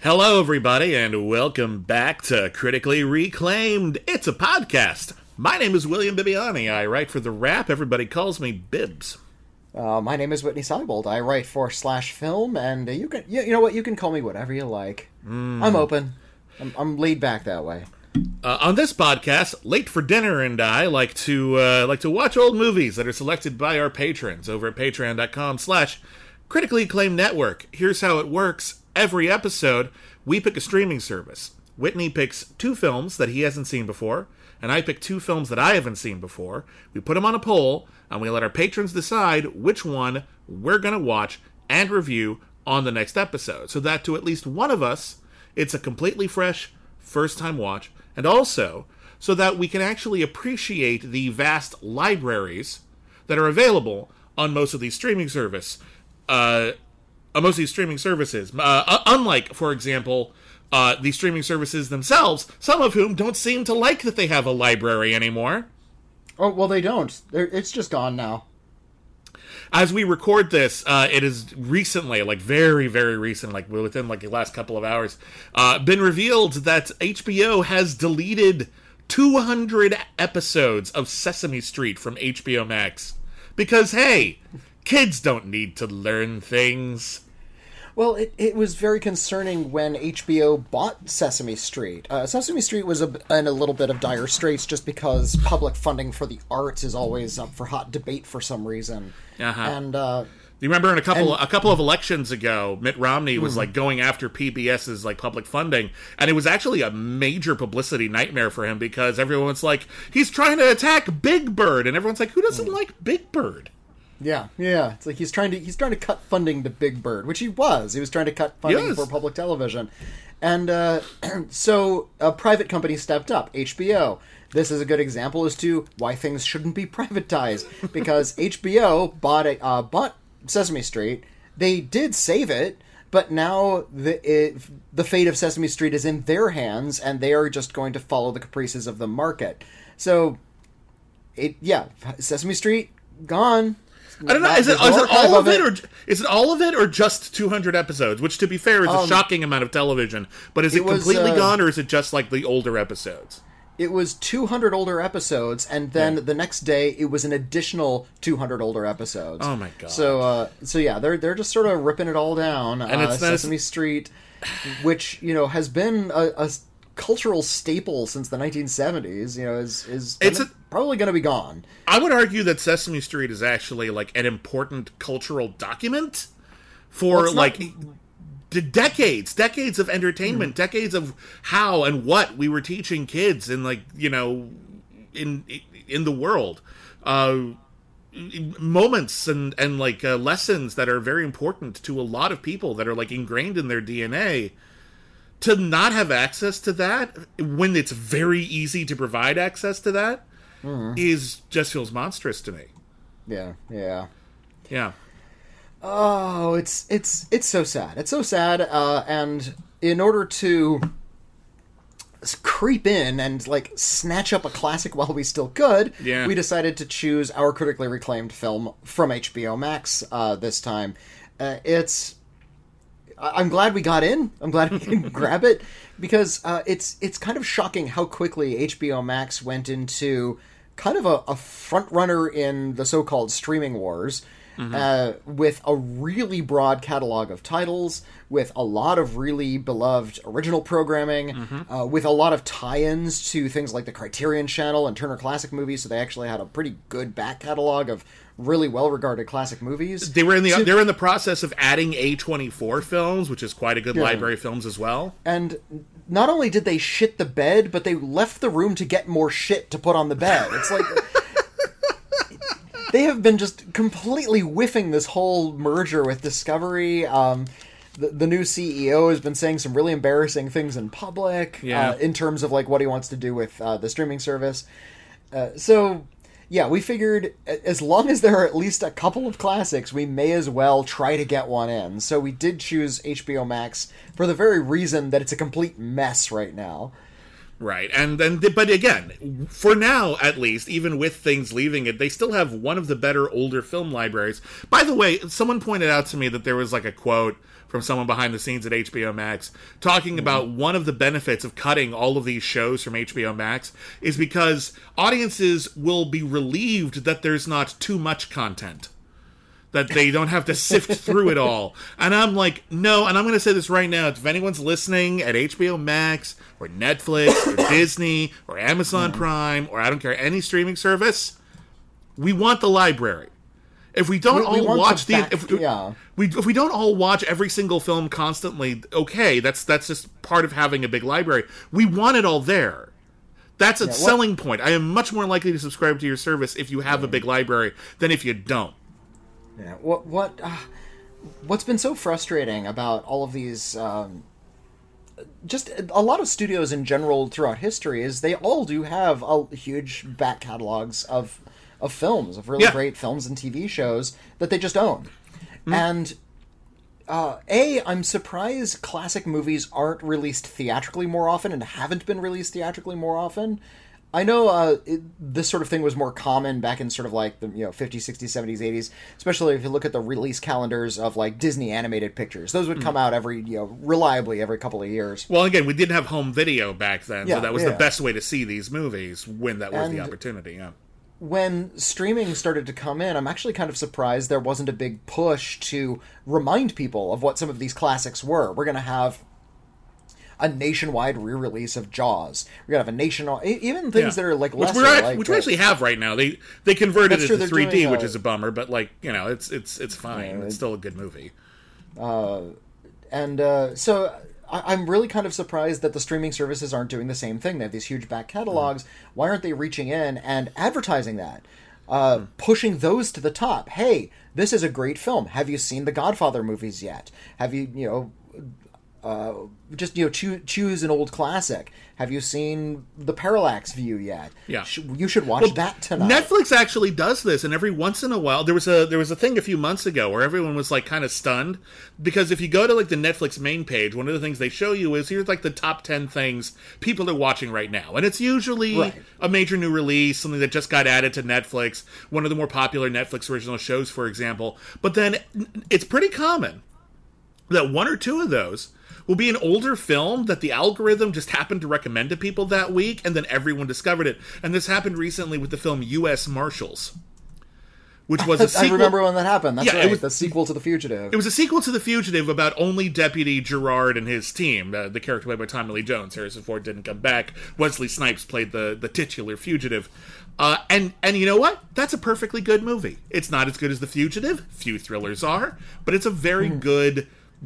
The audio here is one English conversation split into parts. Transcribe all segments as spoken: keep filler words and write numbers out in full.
Hello, everybody, and welcome back to Critically Reclaimed. It's a podcast. My name is William Bibiani. I write for The Wrap. Everybody calls me Bibbs. Uh, my name is Whitney Seibold. I write for Slash Film, and uh, you can, you, you know what, you can call me whatever you like. Mm. I'm open. I'm, I'm laid back that way. Uh, on this podcast, Late for Dinner and I like to uh, like to watch old movies that are selected by our patrons over at patreon.com slash critically acclaimed network. Here's how it works. Every episode, we pick a streaming service. Whitney picks two films that he hasn't seen before, and I pick two films that I haven't seen before. We put them on a poll, and we let our patrons decide which one we're going to watch and review on the next episode, so that to at least one of us, it's a completely fresh, first-time watch, and also so that we can actually appreciate the vast libraries that are available on most of these streaming service, uh, on most of these streaming services. Uh, unlike, for example, uh, the streaming services themselves, some of whom don't seem to like that they have a library anymore. Oh, well, they don't. They're, it's just gone now. As we record this, uh, it is recently, like very, very recent, like within like the last couple of hours, uh, been revealed that H B O has deleted two hundred episodes of Sesame Street from H B O Max. Because, hey, kids don't need to learn things. Well, it, it was very concerning when H B O bought Sesame Street. Uh, Sesame Street was a, in a little bit of dire straits just because public funding for the arts is always up for hot debate for some reason. Uh-huh. And uh, you remember in a couple and, a couple of elections ago, Mitt Romney was mm-hmm. like going after PBS's like public funding, and it was actually a major publicity nightmare for him because everyone's like, he's trying to attack Big Bird, and everyone's like, who doesn't mm. like Big Bird? Yeah, yeah. It's like he's trying to he's trying to cut funding to Big Bird, which he was. He was trying to cut funding yes. for public television, and uh, so a private company stepped up, H B O. This is a good example as to why things shouldn't be privatized, because H B O bought a, uh, bought Sesame Street. They did save it, but now the it, the fate of Sesame Street is in their hands, and they are just going to follow the caprices of the market. So, it yeah, Sesame Street gone. I don't know. Is it, is it all of it, or is it all of it, or just two hundred episodes? Which, to be fair, is a um, shocking amount of television. But is it, it was, completely uh, gone, or is it just like the older episodes? It was two hundred older episodes, and then yeah. the next day it was an additional two hundred older episodes. Oh my god! So, uh, so yeah, they're they're just sort of ripping it all down. And uh, it's Sesame it's... Street, which you know has been a, a cultural staple since the nineteen seventies. You know, is is it's gonna, a... probably going to be gone. I would argue that Sesame Street is actually like an important cultural document for well, like not... the decades, decades of entertainment, mm. decades of how and what we were teaching kids in like, you know, in in the world. Uh, moments and, and like uh, lessons that are very important to a lot of people that are like ingrained in their D N A. To not have access to that when it's very easy to provide access to that mm. is just feels monstrous to me. Yeah, yeah, yeah. Oh, it's it's it's so sad. It's so sad. Uh, and in order to creep in and like snatch up a classic while we still could, yeah. we decided to choose our critically reclaimed film from H B O Max uh, this time. Uh, it's. I'm glad we got in. I'm glad we can grab it because uh, it's it's kind of shocking how quickly H B O Max went into kind of a, a front runner in the so-called streaming wars mm-hmm. uh, with a really broad catalog of titles, with a lot of really beloved original programming, mm-hmm. uh, with a lot of tie-ins to things like the Criterion Channel and Turner Classic Movies. So they actually had a pretty good back catalog of really well-regarded classic movies. They were in the to, they were in the process of adding A twenty-four films, which is quite a good yeah. library of films as well. And not only did they shit the bed, but they left the room to get more shit to put on the bed. It's like they have been just completely whiffing this whole merger with Discovery. Um, the, the new C E O has been saying some really embarrassing things in public yeah. uh, in terms of like what he wants to do with uh, the streaming service. Uh, so. Yeah, we figured as long as there are at least a couple of classics, we may as well try to get one in. So we did choose H B O Max for the very reason that it's a complete mess right now. Right, and then, but again, for now at least, even with things leaving it, they still have one of the better older film libraries. By the way, someone pointed out to me that there was like a quote from someone behind the scenes at H B O Max talking mm-hmm. about one of the benefits of cutting all of these shows from H B O Max is because audiences will be relieved that there's not too much content. That they don't have to sift through it all. And I'm like, no, and I'm going to say this right now. If anyone's listening at H B O Max or Netflix or Disney or Amazon mm-hmm. Prime or I don't care, any streaming service, we want the library. If we don't we, all we watch the, back, if, yeah. we if we don't all watch every single film constantly, okay, that's that's just part of having a big library. We want it all there. That's a yeah, selling what, point. I am much more likely to subscribe to your service if you have mm-hmm. a big library than if you don't. Yeah. What what uh, what's been so frustrating about all of these, um, just a lot of studios in general throughout history, is they all do have a huge back catalogs of of films, of really yeah. great films and T V shows that they just own. Mm. And uh, A, I'm surprised classic movies aren't released theatrically more often and haven't been released theatrically more often. I know uh, it, this sort of thing was more common back in sort of like the you know fifties, sixties, seventies, eighties, especially if you look at the release calendars of like Disney animated pictures. Those would come mm. out every, you know, reliably every couple of years. Well, again, we didn't have home video back then, yeah, so that was yeah. the best way to see these movies when that was and the opportunity, yeah. When streaming started to come in, I'm actually kind of surprised there wasn't a big push to remind people of what some of these classics were. We're going to have a nationwide re-release of Jaws. We're gonna have a nationwide, even things yeah. that are like which lesser, we're, like, which we actually have right now. They they converted it to three D, doing, uh, which is a bummer, but like you know, it's it's it's fine. Yeah, it's still a good movie. Uh, and uh, so I, I'm really kind of surprised that the streaming services aren't doing the same thing. They have these huge back catalogs. Mm. Why aren't they reaching in and advertising that? Uh, mm. Pushing those to the top. Hey, this is a great film. Have you seen the Godfather movies yet? Have you, you know, uh, just, you know, choo- choose an old classic. Have you seen The Parallax View yet? Yeah. Sh- you should watch well, that tonight. Netflix actually does this, and every once in a while, there was a there was a thing a few months ago where everyone was like kind of stunned, because if you go to like the Netflix main page, one of the things they show you is here's like the top ten things people are watching right now, and it's usually right. a major new release, something that just got added to Netflix, one of the more popular Netflix original shows, for example. But then it's pretty common that one or two of those will be an older film that the algorithm just happened to recommend to people that week, and then everyone discovered it. And this happened recently with the film U S Marshals, which was a sequel. I remember when that happened. That's yeah, right. It was the sequel to The Fugitive. It was a sequel to The Fugitive about only Deputy Gerard and his team. Uh, the character played by Tommy Lee Jones. Harrison Ford didn't come back. Wesley Snipes played the, the titular fugitive. Uh, and, and you know what? That's a perfectly good movie. It's not as good as The Fugitive. Few thrillers are. But it's a very mm. good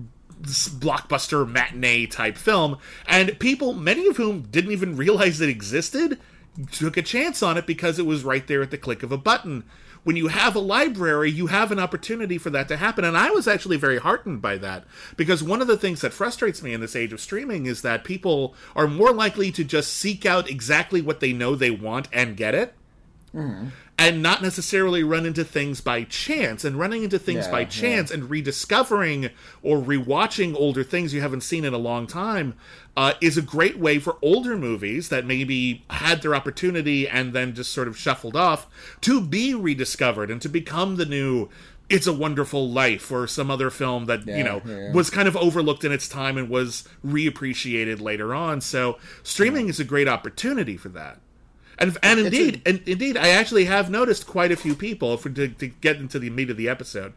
blockbuster matinee type film, and people, many of whom didn't even realize it existed, took a chance on it because it was right there at the click of a button. When you have a library, you have an opportunity for that to happen, and I was actually very heartened by that, because one of the things that frustrates me in this age of streaming is that people are more likely to just seek out exactly what they know they want and get it, mm-hmm. and not necessarily run into things by chance. And running into things yeah, by chance yeah. and rediscovering or rewatching older things you haven't seen in a long time uh, is a great way for older movies that maybe had their opportunity and then just sort of shuffled off to be rediscovered and to become the new It's a Wonderful Life or some other film that, yeah, you know, yeah. was kind of overlooked in its time and was reappreciated later on. So streaming yeah. is a great opportunity for that. And and indeed, a, and indeed, I actually have noticed quite a few people, for, to, to get into the meat of the episode,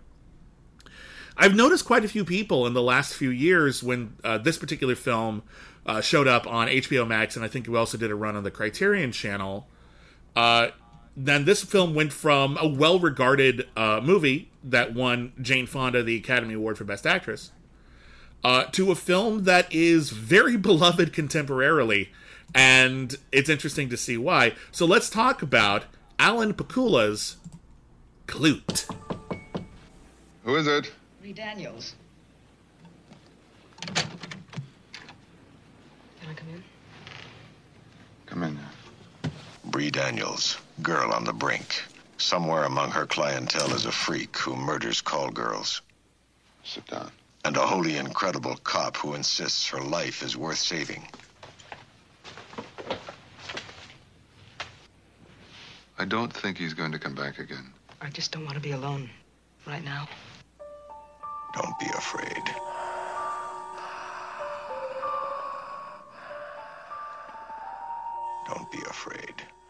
I've noticed quite a few people in the last few years when uh, this particular film uh, showed up on H B O Max, and I think we also did a run on the Criterion Channel. Uh, then this film went from a well-regarded uh, movie that won Jane Fonda the Academy Award for Best Actress uh, to a film that is very beloved contemporarily. And it's interesting to see why. So let's talk about Alan Pakula's Klute. Who is it? Bree Daniels. Can I come in? Come in. Bree Daniels, girl on the brink. Somewhere among her clientele is a freak who murders call girls. Sit down. And a wholly incredible cop who insists her life is worth saving. I don't think he's going to come back again. I just don't want to be alone right now. Don't be afraid. Don't be afraid.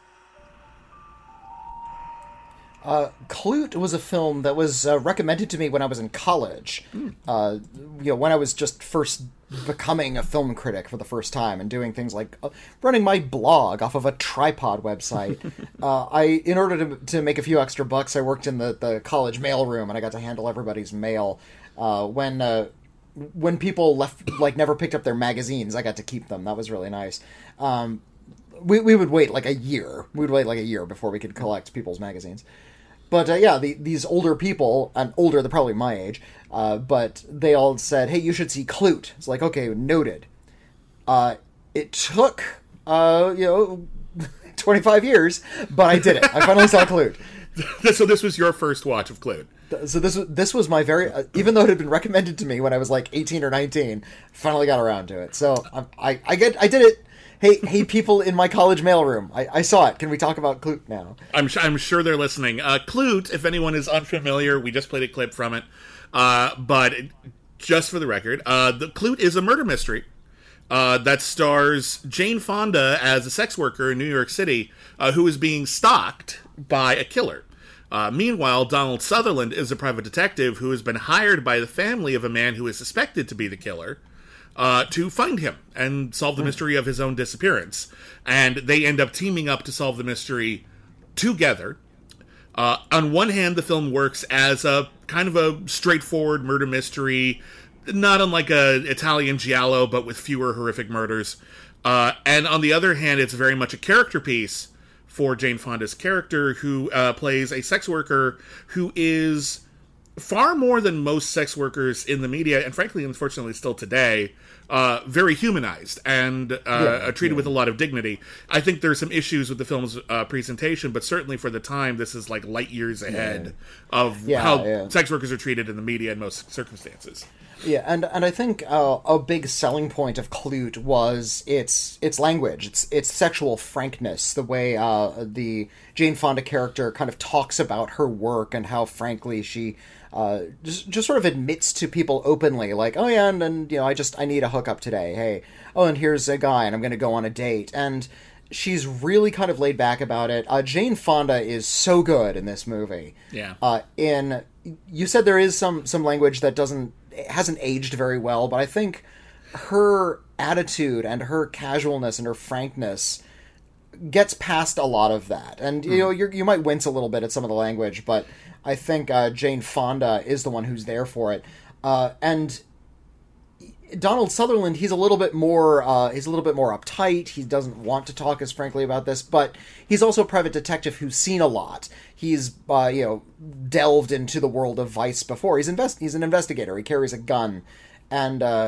Uh, Klute was a film that was uh, recommended to me when I was in college. Mm. Uh, you know, when I was just first becoming a film critic for the first time and doing things like uh, running my blog off of a tripod website. uh, I, in order to to make a few extra bucks, I worked in the, the college mail room, and I got to handle everybody's mail. Uh, when uh, when people left, like never picked up their magazines, I got to keep them. That was really nice. Um, we we would wait like a year. We would wait like a year before we could collect people's magazines. But, uh, yeah, the, these older people, and older, they're probably my age, uh, but they all said, hey, you should see Klute. It's like, okay, noted. Uh, it took, uh, you know, twenty-five years, but I did it. I finally saw Klute. So this was your first watch of Klute? So this was, this was my very, uh, even though it had been recommended to me when I was like eighteen or nineteen, finally got around to it. So I, I, I get, I did it. Hey, hey, people in my college mailroom, I, I saw it. Can we talk about Klute now? I'm, I'm sure they're listening. Uh, Klute, if anyone is unfamiliar, we just played a clip from it. Uh, but just for the record, uh, the Klute is a murder mystery uh, that stars Jane Fonda as a sex worker in New York City uh, who is being stalked by a killer. Uh, meanwhile, Donald Sutherland is a private detective who has been hired by the family of a man who is suspected to be the killer. Uh, to find him and solve the mystery of his own disappearance. And they end up teaming up to solve the mystery together. Uh, on one hand, the film works as a kind of a straightforward murder mystery, not unlike a Italian giallo, but with fewer horrific murders. Uh, and on the other hand, it's very much a character piece for Jane Fonda's character, who uh, plays a sex worker who is far more than most sex workers in the media, and frankly, unfortunately, still today, uh, very humanized and uh, yeah, treated yeah. with a lot of dignity. I think there's some issues with the film's uh, presentation, but certainly for the time, this is like light years ahead yeah. of yeah, how yeah. sex workers are treated in the media in most circumstances. Yeah, and and I think uh, a big selling point of Klute was its its language, its its sexual frankness, the way uh, the Jane Fonda character kind of talks about her work and how frankly she uh, just just sort of admits to people openly, like, oh yeah, and, and you know, I just I need a hookup today. Hey, oh, and here's a guy, and I'm going to go on a date, and she's really kind of laid back about it. Uh, Jane Fonda is so good in this movie. Yeah. Uh, in you said there is some some language that doesn't. hasn't aged very well, but I think her attitude and her casualness and her frankness gets past a lot of that. And, you know, you you might wince a little bit at some of the language, but I think uh, Jane Fonda is the one who's there for it. Uh, and Donald Sutherland, he's a little bit more, uh, he's a little bit more uptight. He doesn't want to talk as frankly about this, but he's also a private detective who's seen a lot. He's, uh, you know, delved into the world of vice before. He's invest. He's an investigator. He carries a gun. And, uh,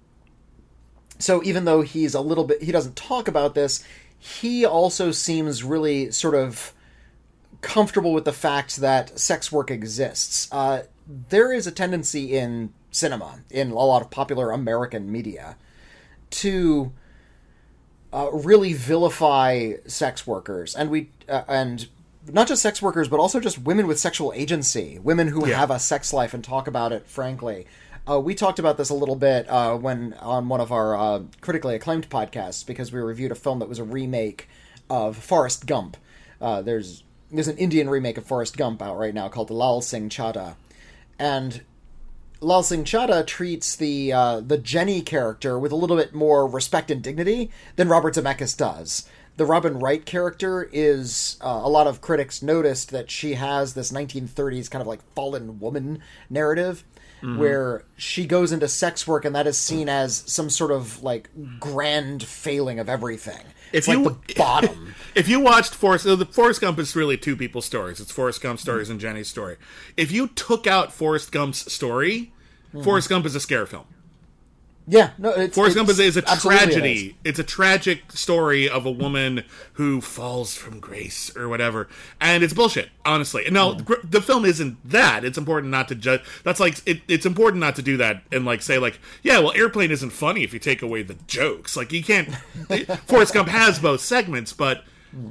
so even though he's a little bit, he doesn't talk about this, he also seems really sort of comfortable with the fact that sex work exists. Uh, there is a tendency in cinema, in a lot of popular American media, to uh, really vilify sex workers, and we uh, and not just sex workers, but also just women with sexual agency, women who yeah. have a sex life and talk about it frankly. Uh, we talked about this a little bit uh, when on one of our uh, critically acclaimed podcasts, because we reviewed a film that was a remake of Forrest Gump. Uh, there's there's an Indian remake of Forrest Gump out right now called Lal Singh Chaddha, and Lal Singh Chaddha treats the uh, the Jenny character with a little bit more respect and dignity than Robert Zemeckis does. The Robin Wright character is, uh, a lot of critics noticed that she has this nineteen thirties kind of like fallen woman narrative, mm-hmm. where she goes into sex work and that is seen as some sort of like grand failing of everything. It's if like you, the bottom. If you watched Forrest, the Forrest Gump is really two people's stories. It's Forrest Gump's stories mm-hmm. and Jenny's story. If you took out Forrest Gump's story, mm-hmm. Forrest Gump is a scare film. Yeah, no, it's, Forrest it's, Gump is, is a tragedy. It is. It's a tragic story of a woman who falls from grace or whatever, and it's bullshit. Honestly, no, yeah. the, the film isn't that. It's important not to judge. That's like it, it's important not to do that and like say like, yeah, well, Airplane isn't funny if you take away the jokes. Like you can't. Forrest Gump has both segments, but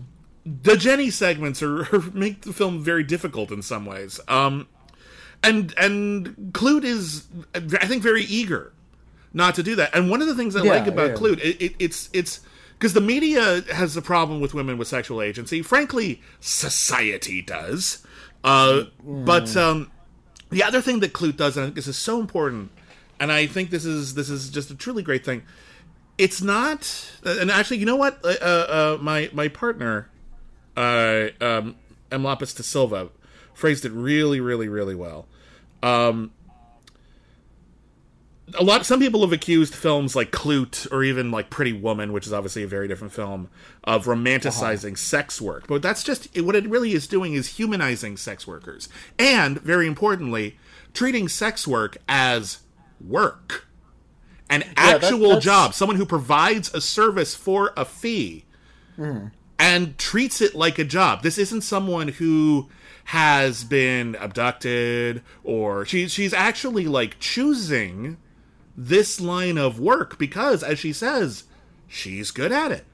the Jenny segments are, are make the film very difficult in some ways. Um, and and Clute is, I think, very eager not to do that. And one of the things I Yeah, like about yeah. Clute, it, it, it's it's because the media has a problem with women with sexual agency. Frankly, society does. Uh, Mm. But um, the other thing that Clute does, and I think this is so important, and I think this is this is just a truly great thing. It's not, and actually, you know what? Uh, uh, my my partner, uh, um, M. Lopez da Silva, phrased it really, really, really well. Um, a lot. Some people have accused films like Clute or even like Pretty Woman, which is obviously a very different film, of romanticizing uh-huh. sex work. But that's just what it really is doing is humanizing sex workers, and very importantly, treating sex work as work. An Yeah, actual that, that's... job, someone who provides a service for a fee Mm. and treats it like a job. This isn't someone who has been abducted, or she, she's actually like choosing this line of work because, as she says, she's good at it.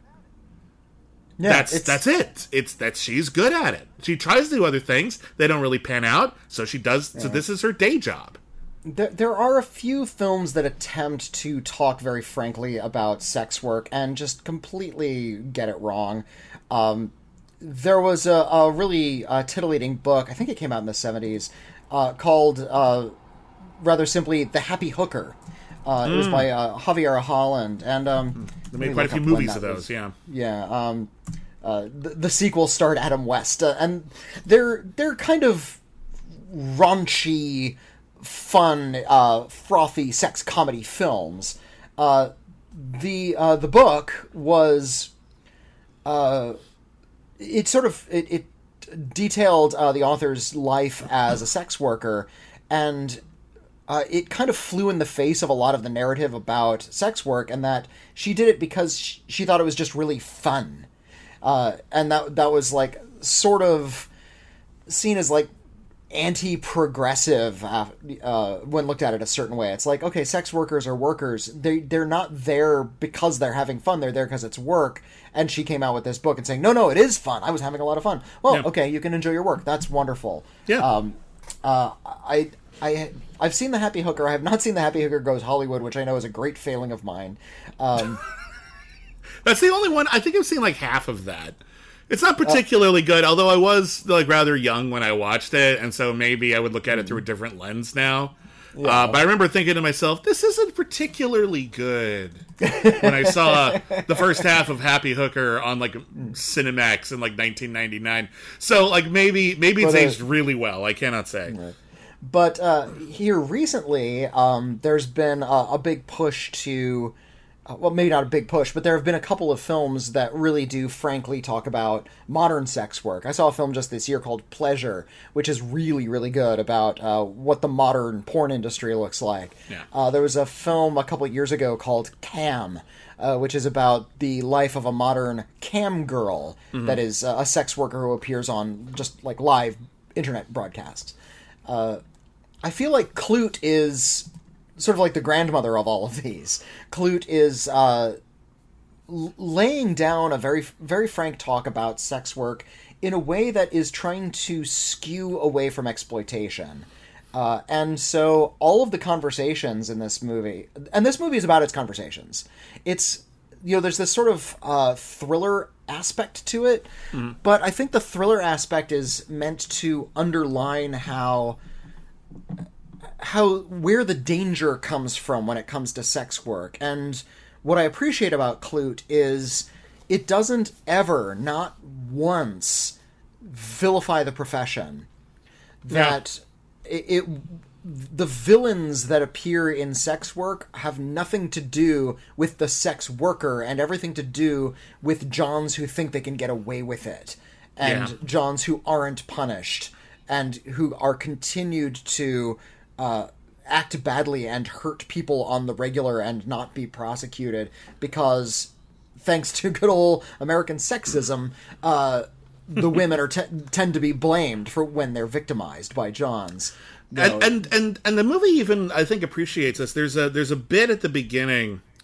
Yeah, that's it's... that's it. It's that she's good at it. She tries to do other things. They don't really pan out, so she does. Yeah. So this is her day job. There, there are a few films that attempt to talk very frankly about sex work and just completely get it wrong. Um, there was a, a really uh, titillating book, I think it came out in the seventies, uh, called, uh, rather simply, The Happy Hooker. Uh, mm. It was by uh, Javier Holland. And um, they made quite a few movies of those, was. yeah. Yeah. Um, uh, the, the sequel starred Adam West. Uh, and they're they're kind of raunchy, fun, uh, frothy sex comedy films. Uh, the uh, the book was, uh, it sort of it, it detailed uh, the author's life as a sex worker, and uh, it kind of flew in the face of a lot of the narrative about sex work, and that she did it because she, she thought it was just really fun, uh, and that that was like sort of seen as like anti-progressive uh, uh, when looked at it a certain way. It's like, okay, sex workers are workers. They, they're not there because they're having fun. They're there because it's work. And she came out with this book and saying, no, no, it is fun. I was having a lot of fun. Well, yeah. Okay, you can enjoy your work. That's wonderful. Yeah. Um, uh, I, I, I've seen The Happy Hooker. I have not seen The Happy Hooker Goes Hollywood, which I know is a great failing of mine. Um, That's the only one. I think I've seen like half of that. It's not particularly uh, good, although I was like rather young when I watched it, and so maybe I would look at it through a different lens now. Yeah. Uh, but I remember thinking to myself, this isn't particularly good when I saw the first half of Happy Hooker on like Cinemax in like nineteen ninety-nine. So like maybe maybe it's but, uh, aged really well. I cannot say. Right. But uh, here recently, um, there's been a, a big push to... well, maybe not a big push, but there have been a couple of films that really do frankly talk about modern sex work. I saw a film just this year called Pleasure, which is really, really good about uh, what the modern porn industry looks like. Yeah. Uh, there was a film a couple of years ago called Cam, uh, which is about the life of a modern cam girl mm-hmm. that is uh, a sex worker who appears on just like live internet broadcasts. Uh, I feel like Clute is sort of like the grandmother of all of these. Clute is uh, l- laying down a very, very frank talk about sex work in a way that is trying to skew away from exploitation. Uh, and so all of the conversations in this movie, and this movie is about its conversations. It's, you know, there's this sort of uh, thriller aspect to it, mm-hmm. but I think the thriller aspect is meant to underline how... how where the danger comes from when it comes to sex work. And what I appreciate about Clute is it doesn't ever, not once, vilify the profession. That yeah. it, it the villains that appear in sex work have nothing to do with the sex worker and everything to do with Johns who think they can get away with it and yeah. Johns who aren't punished and who are continued to Uh, act badly and hurt people on the regular and not be prosecuted because, thanks to good old American sexism, uh, the women are te- tend to be blamed for when they're victimized by Johns. You know, and, and and and the movie even I think appreciates this. There's a there's a bit at the beginning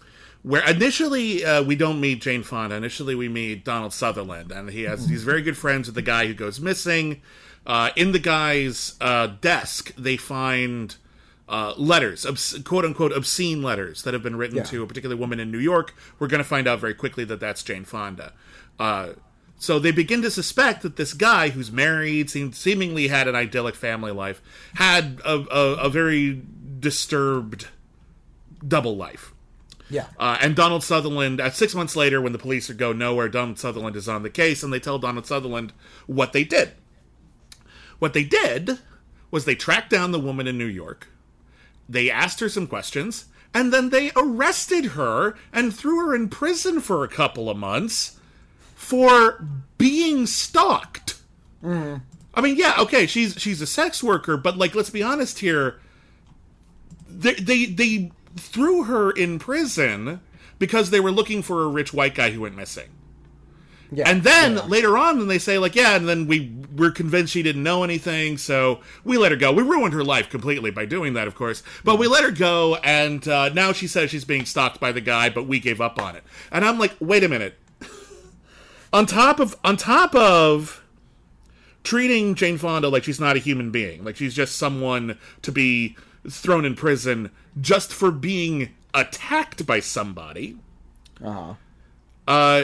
where initially uh, we don't meet Jane Fonda. Initially we meet Donald Sutherland, and he has he's very good friends with the guy who goes missing. Uh, in the guy's uh, desk, they find uh, letters, obs- quote-unquote obscene letters that have been written Yeah. to a particular woman in New York. We're going to find out very quickly that that's Jane Fonda. Uh, so they begin to suspect that this guy, who's married, seemed, seemingly had an idyllic family life, had a, a, a very disturbed double life. Yeah. Uh, and Donald Sutherland, at six months later, when the police go nowhere, Donald Sutherland is on the case, and they tell Donald Sutherland what they did. What they did was they tracked down the woman in New York, they asked her some questions, and then they arrested her and threw her in prison for a couple of months for being stalked. Mm. I mean, yeah, okay, she's she's a sex worker, but, like, let's be honest here, they they, they threw her in prison because they were looking for a rich white guy who went missing. Yeah. And then yeah. later on, then they say, like, yeah, and then we were convinced she didn't know anything, so we let her go. We ruined her life completely by doing that, of course. But we let her go, and uh, now she says she's being stalked by the guy, but we gave up on it. And I'm like, wait a minute. on top of on top of treating Jane Fonda like she's not a human being, like she's just someone to be thrown in prison just for being attacked by somebody. Uh-huh. Uh...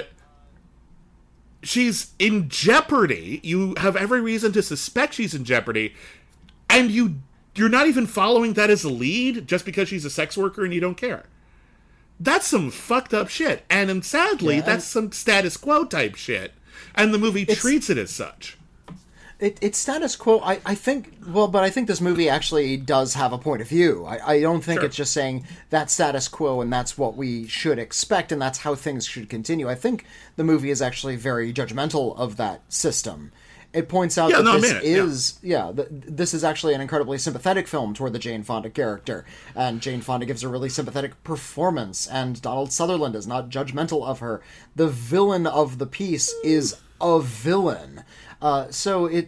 She's in jeopardy. You have every reason to suspect she's in jeopardy, and you you're not even following that as a lead just because she's a sex worker and you don't care. That's some fucked up shit, and, and sadly, yeah, that's some status quo type shit, and the movie treats it as such. It, it's status quo. I, I think, well, but I think this movie actually does have a point of view. I, I don't think Sure. it's just saying that's status quo and that's what we should expect and that's how things should continue. I think the movie is actually very judgmental of that system. It points out Yeah, that no, I this mean it, yeah. is, yeah, th- this is actually an incredibly sympathetic film toward the Jane Fonda character. And Jane Fonda gives a really sympathetic performance, and Donald Sutherland is not judgmental of her. The villain of the piece is a villain. Uh, so it,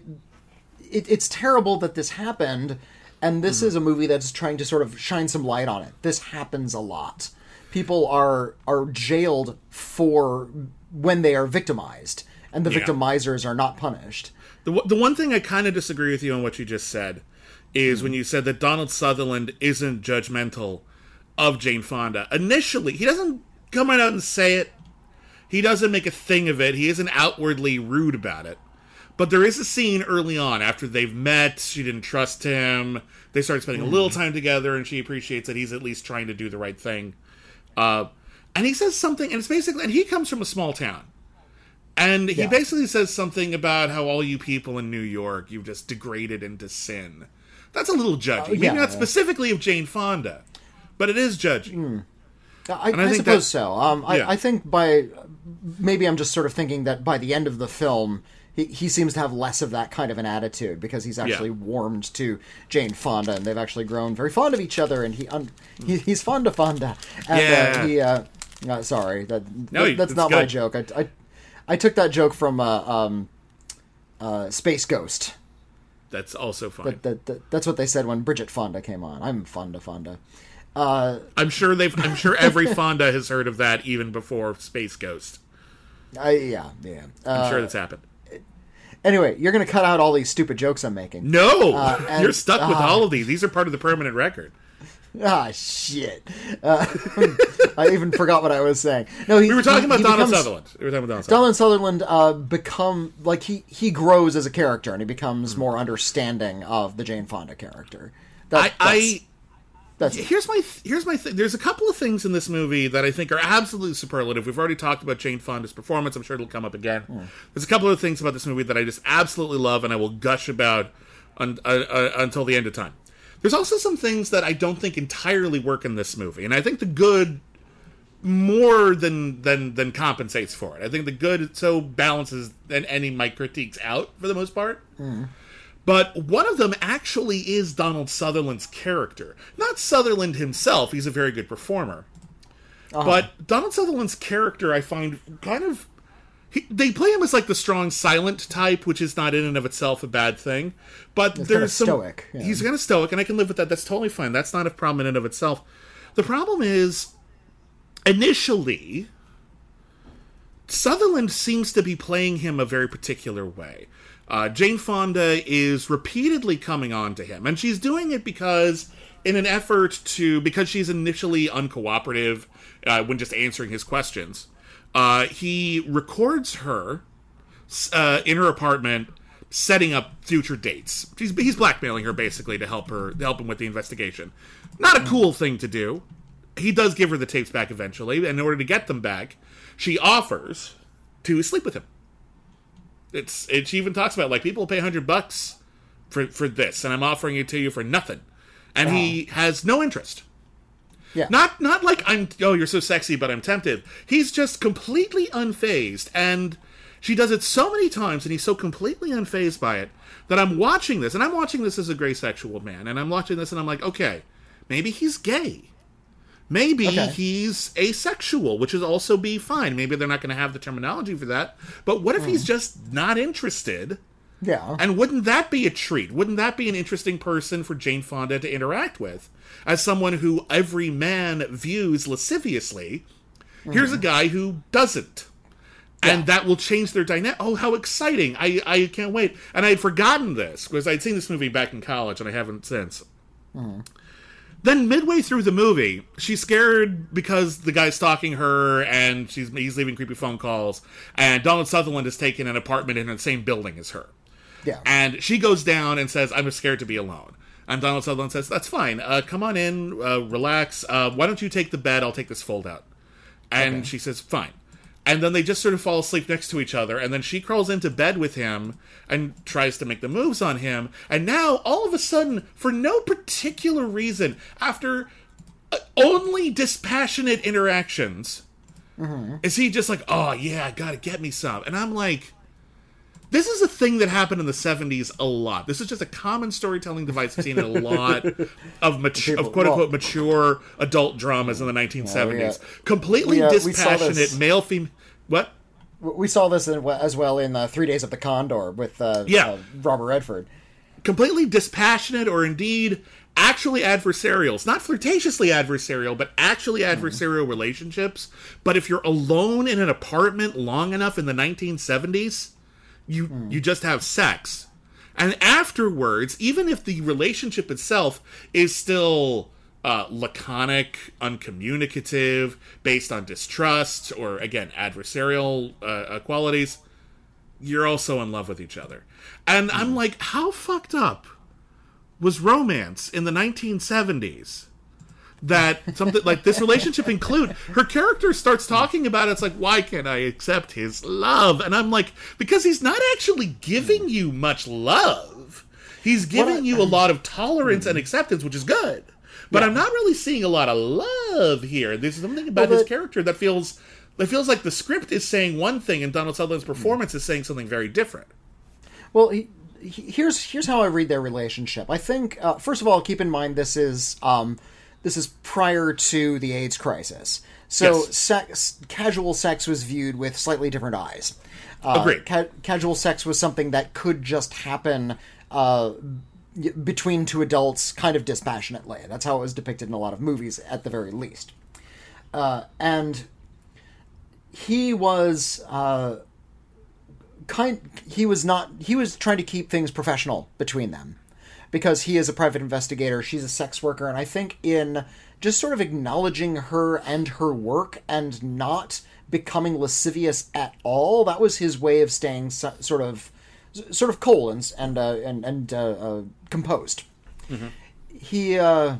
it it's terrible that this happened, and this mm-hmm. is a movie that's trying to sort of shine some light on it. This happens a lot. People are are jailed for when they are victimized, and the Yeah. victimizers are not punished. The the one thing I kind of disagree with you on what you just said is when you said that Donald Sutherland isn't judgmental of Jane Fonda. Initially, he doesn't come right out and say it. He doesn't make a thing of it. He isn't outwardly rude about it. But there is a scene early on after they've met. She didn't trust him. They started spending mm. a little time together, and she appreciates that he's at least trying to do the right thing. Uh, and he says something, and it's basically, and he comes from a small town. And he Yeah. basically says something about how all you people in New York, you've just degraded into sin. That's a little judgy. Uh, Maybe yeah. not specifically of Jane Fonda, but it is judgy. Mm. I, And I I think suppose that- so. Um, I, yeah. I think by maybe I'm just sort of thinking that by the end of the film, he, he seems to have less of that kind of an attitude because he's actually Yeah. warmed to Jane Fonda, and they've actually grown very fond of each other, and he, un, he he's fond of Fonda. And, Yeah. Uh, he, uh, uh, sorry, that, No, that- that's it's not my good. joke. I, I, I took that joke from uh, um, uh, Space Ghost. That's also fine. That, that, that, that's what they said when Bridget Fonda came on. I'm fond of Fonda. Uh, I'm sure they've. I'm sure every Fonda has heard of that even before Space Ghost. I, yeah, yeah. I'm Uh, sure that's happened. Anyway, you're going to cut out all these stupid jokes I'm making. No, uh, and- you're stuck with uh, all of these. These are part of the permanent record. Ah, shit. Uh, I even forgot what I was saying. No, he, We were talking he- about he Donald becomes- Sutherland. We were talking about Donald Sutherland. Donald Sutherland uh, become like he he grows as a character and he becomes more understanding of the Jane Fonda character. That, I, that's, I that's here's my here's my thing. There's a couple of things in this movie that I think are absolutely superlative. We've already talked about Jane Fonda's performance. I'm sure it'll come up again. Mm. There's a couple of things about this movie that I just absolutely love, and I will gush about un, uh, uh, until the end of time. There's also some things that I don't think entirely work in this movie, and I think the good more than than than compensates for it. I think the good so balances and any of my critiques out for the most part. Mm. But one of them actually is Donald Sutherland's character. Not Sutherland himself, he's a very good performer. Uh-huh. But Donald Sutherland's character, I find kind of... He, they play him as like the strong silent type, which is not in and of itself a bad thing. But He's there's kinda some... stoic, yeah. He's kind of stoic, and I can live with that. That's totally fine. That's not a problem in and of itself. The problem is... initially, Sutherland seems to be playing him a very particular way. Uh, Jane Fonda is repeatedly coming on to him, and she's doing it because, in an effort to, because she's initially uncooperative uh, when just answering his questions, uh, he records her uh, in her apartment, setting up future dates. He's, he's blackmailing her, basically, to help her, to help him with the investigation. Not a cool thing to do. He does give her the tapes back eventually, and in order to get them back, she offers to sleep with him. It's it, she even talks about, like, people will pay a hundred bucks for for this, and I'm offering it to you for nothing. And wow. He has no interest. Yeah. Not not like, I'm, oh, you're so sexy, but I'm tempted. He's just completely unfazed, and she does it so many times, and he's so completely unfazed by it, that I'm watching this, and I'm watching this as a gray sexual man, and I'm watching this, and I'm like, okay, maybe he's gay. Maybe okay. he's asexual, which is also be fine. Maybe they're not going to have the terminology for that. But what if mm. he's just not interested? Yeah. And wouldn't that be a treat? Wouldn't that be an interesting person for Jane Fonda to interact with? As someone who every man views lasciviously, mm. here's a guy who doesn't. Yeah. And that will change their dynamic. Oh, how exciting. I, I can't wait. And I had forgotten this, because I'd seen this movie back in college, and I haven't since. Mm. Then midway through the movie, she's scared because the guy's stalking her, and she's he's leaving creepy phone calls, and Donald Sutherland has taken an apartment in the same building as her. Yeah. And she goes down and says, I'm scared to be alone. And Donald Sutherland says, that's fine. Uh, come on in, uh, relax. Uh, why don't you take the bed? I'll take this fold out. And okay. she says, fine. And then they just sort of fall asleep next to each other, and then she crawls into bed with him and tries to make the moves on him. And now, all of a sudden, for no particular reason, after uh, only dispassionate interactions, mm-hmm. is he just like, oh, yeah, gotta get me some. And I'm like, this is a thing that happened in the seventies a lot. This is just a common storytelling device I've seen in a lot of, mature, of quote-unquote well, mature adult dramas in the nineteen seventies. Yeah, yeah. Completely we, uh, dispassionate male-female... What? We saw this in, as well in uh, Three Days of the Condor with uh, yeah. uh, Robert Redford. Completely dispassionate, or indeed actually adversarial. It's not flirtatiously adversarial, but actually adversarial mm-hmm. relationships. But if you're alone in an apartment long enough in the nineteen seventies... You mm. you just have sex. And afterwards, even if the relationship itself is still uh, laconic, uncommunicative, based on distrust, or, again, adversarial uh, uh, qualities, you're also in love with each other. And mm. I'm like, how fucked up was romance in the nineteen seventies? That something like this relationship include her character starts talking about it. It's like, why can't I accept his love? And I'm like, because he's not actually giving you much love. He's giving well, you a lot of tolerance and acceptance, which is good. But yeah. I'm not really seeing a lot of love here. There's something about well, his character that feels that feels like the script is saying one thing and Donald Sutherland's performance is saying something very different. Well, he, he, here's here's how I read their relationship. I think uh, first of all, keep in mind this is. Um, This is prior to the AIDS crisis. So yes. sex, casual sex was viewed with slightly different eyes. Uh, Agreed. Ca- casual sex was something that could just happen uh, between two adults kind of dispassionately. That's how it was depicted in a lot of movies, at the very least. Uh, and he was... Uh, kind. He was not... He was trying to keep things professional between them. Because he is a private investigator, she's a sex worker, and I think in just sort of acknowledging her and her work and not becoming lascivious at all, that was his way of staying so, sort of sort of cold and and uh, and, and uh, uh, composed. Mm-hmm. He uh,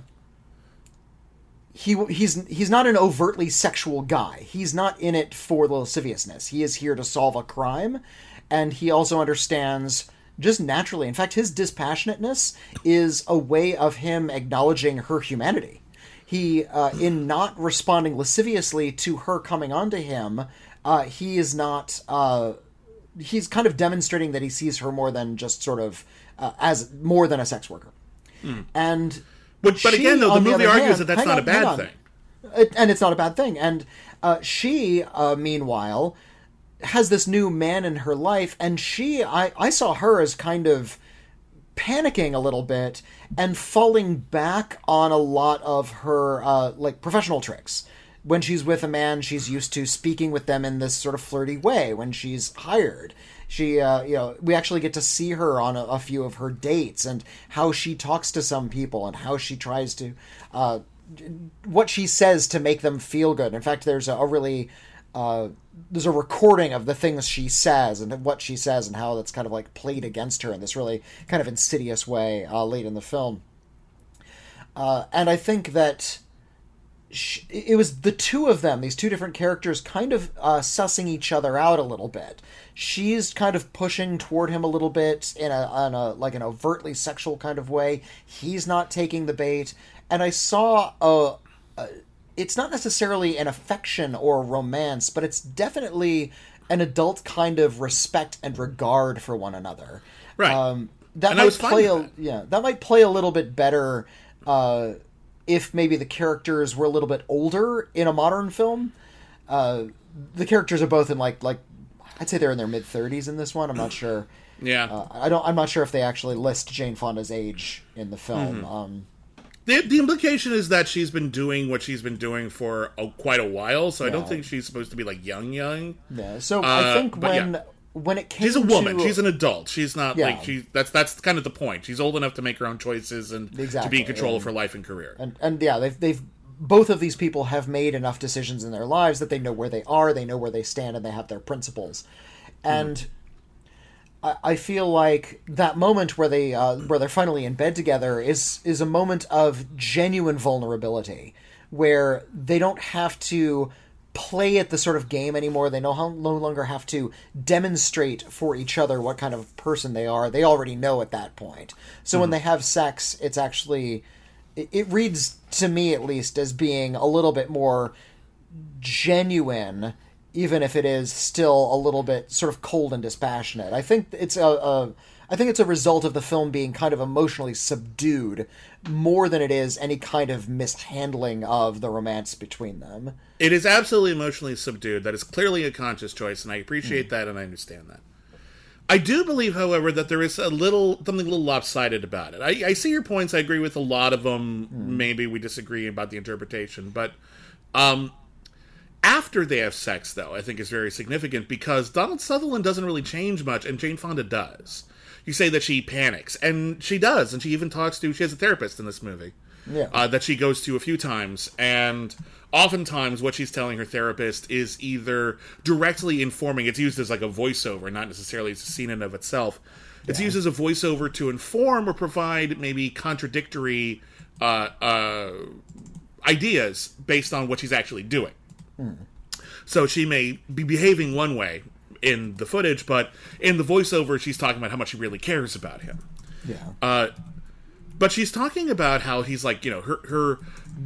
he he's he's not an overtly sexual guy. He's not in it for the lasciviousness. He is here to solve a crime, and he also understands. Just naturally. In fact, his dispassionateness is a way of him acknowledging her humanity. He, uh, in not responding lasciviously to her coming onto him, uh, he is not... Uh, he's kind of demonstrating that he sees her more than just sort of... Uh, as more than a sex worker. Mm. And... But, but she, again, though, the movie the argues hand, that that's not on, a bad thing. It, and it's not a bad thing. And uh, she, uh, meanwhile... has this new man in her life, and she, I, I saw her as kind of panicking a little bit and falling back on a lot of her, uh, like, professional tricks. when she's with a man, she's used to speaking with them in this sort of flirty way when she's hired. She, uh, you know, we actually get to see her on a, a few of her dates and how she talks to some people and how she tries to, uh, what she says to make them feel good. In fact, there's a, a really, uh, there's a recording of the things she says and what she says and how that's kind of like played against her in this really kind of insidious way uh, late in the film. Uh, and I think that she, it was the two of them, these two different characters, kind of uh, sussing each other out a little bit. She's kind of pushing toward him a little bit in a, on a like an overtly sexual kind of way. He's not taking the bait. And I saw a, a it's not necessarily an affection or romance, but it's definitely an adult kind of respect and regard for one another. Right. Um, that and I might was fine play with a that. yeah, that might play a little bit better uh, if maybe the characters were a little bit older in a modern film. Uh, the characters are both in like like I'd say they're in their mid thirties in this one. I'm not sure. Yeah. Uh, I don't. I'm not sure if they actually list Jane Fonda's age in the film. Mm-hmm. Um, The, the implication is that she's been doing what she's been doing for a, quite a while, so I don't Yeah. think she's supposed to be like young, young. yeah. So I Uh, think but when yeah. when it came She's a woman. to, She's an adult. She's not Yeah. like she. That's that's kind of the point. She's old enough to make her own choices and to Exactly, be in control of and- her life and career. and and yeah, they've they've both of these people have made enough decisions in their lives that they know where they are, they know where they stand, and they have their principles. And I, I feel like that moment where they uh, where they're finally in bed together is is a moment of genuine vulnerability, where they don't have to play at the sort of game anymore. They no, no longer have to demonstrate for each other what kind of person they are. They already know at that point. So when they have sex, it's actually it, it reads to me at least as being a little bit more genuine, even if it is still a little bit sort of cold and dispassionate. I think it's a, a I think it's a result of the film being kind of emotionally subdued more than it is any kind of mishandling of the romance between them. It is absolutely emotionally subdued. That is clearly a conscious choice, and I appreciate that and I understand that. I do believe, however, that there is a little something a little lopsided about it. I, I see your points. I agree with a lot of them. Maybe we disagree about the interpretation, but um, after they have sex, though, I think is very significant because Donald Sutherland doesn't really change much, and Jane Fonda does. You say that she panics, and she does, and she even talks to, she has a therapist in this movie Yeah. uh, that she goes to a few times, and oftentimes what she's telling her therapist is either directly informing, it's used as like a voiceover, not necessarily as a scene in of itself. It's used as a voiceover to inform or provide maybe contradictory uh, uh, ideas based on what she's actually doing. So she may be behaving one way in the footage, but in the voiceover, she's talking about how much she really cares about him. Yeah. Uh, but she's talking about how he's like, you know, her, her,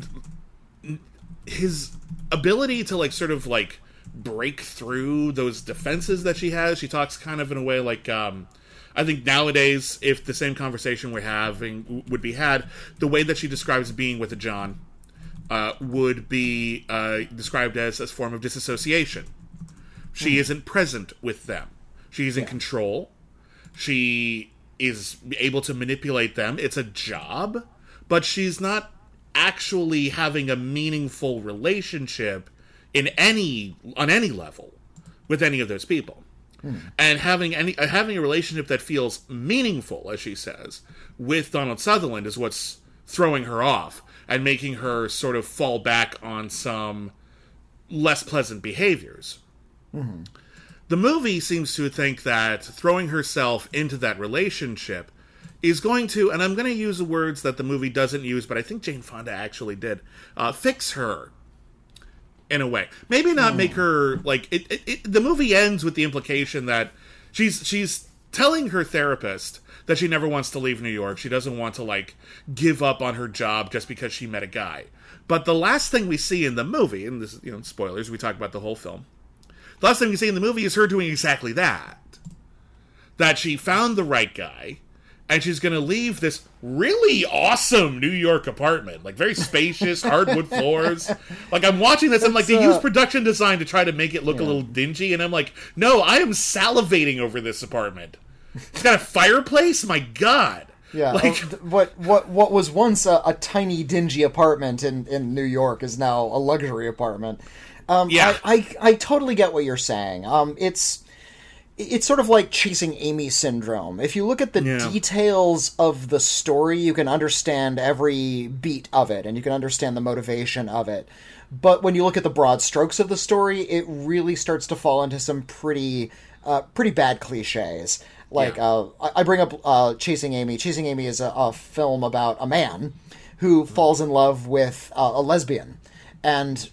his ability to like sort of like break through those defenses that she has. She talks kind of in a way like, um, I think nowadays, if the same conversation we're having would be had, the way that she describes being with a John uh, would be uh, described as a form of disassociation. She mm. isn't present with them. She's in yeah. control. She is able to manipulate them. It's a job, but she's not actually having a meaningful relationship in any on any level with any of those people. Hmm. And having any uh, having a relationship that feels meaningful, as she says, with Donald Sutherland is what's throwing her off and making her sort of fall back on some less pleasant behaviors. Mm-hmm. The movie seems to think that throwing herself into that relationship is going to, and I'm going to use the words that the movie doesn't use, but I think Jane Fonda actually did, uh, fix her in a way. Maybe not make her, like, it, it, it, the movie ends with the implication that she's she's telling her therapist that she never wants to leave New York. She doesn't want to, like, give up on her job just because she met a guy. But the last thing we see in the movie, and this, you know, spoilers, we talk about the whole film, the last thing we see in the movie is her doing exactly that. That she found the right guy, and she's going to leave this really awesome New York apartment. Like, very spacious, hardwood floors. Like, I'm watching this, and like, they uh, use production design to try to make it look yeah. a little dingy, and I'm like, no, I am salivating over this apartment. It's got a fireplace? My God. Yeah, Like, uh, what what what was once a, a tiny dingy apartment in, in New York is now a luxury apartment. Um, Yeah. I, I I totally get what you're saying. Um, it's it's sort of like chasing Amy syndrome. If you look at the Yeah. details of the story, you can understand every beat of it, and you can understand the motivation of it. But when you look at the broad strokes of the story, it really starts to fall into some pretty uh, pretty bad cliches. Like, Yeah. uh, I I bring up uh, Chasing Amy. Chasing Amy is a, a film about a man who falls in love with uh, a lesbian. And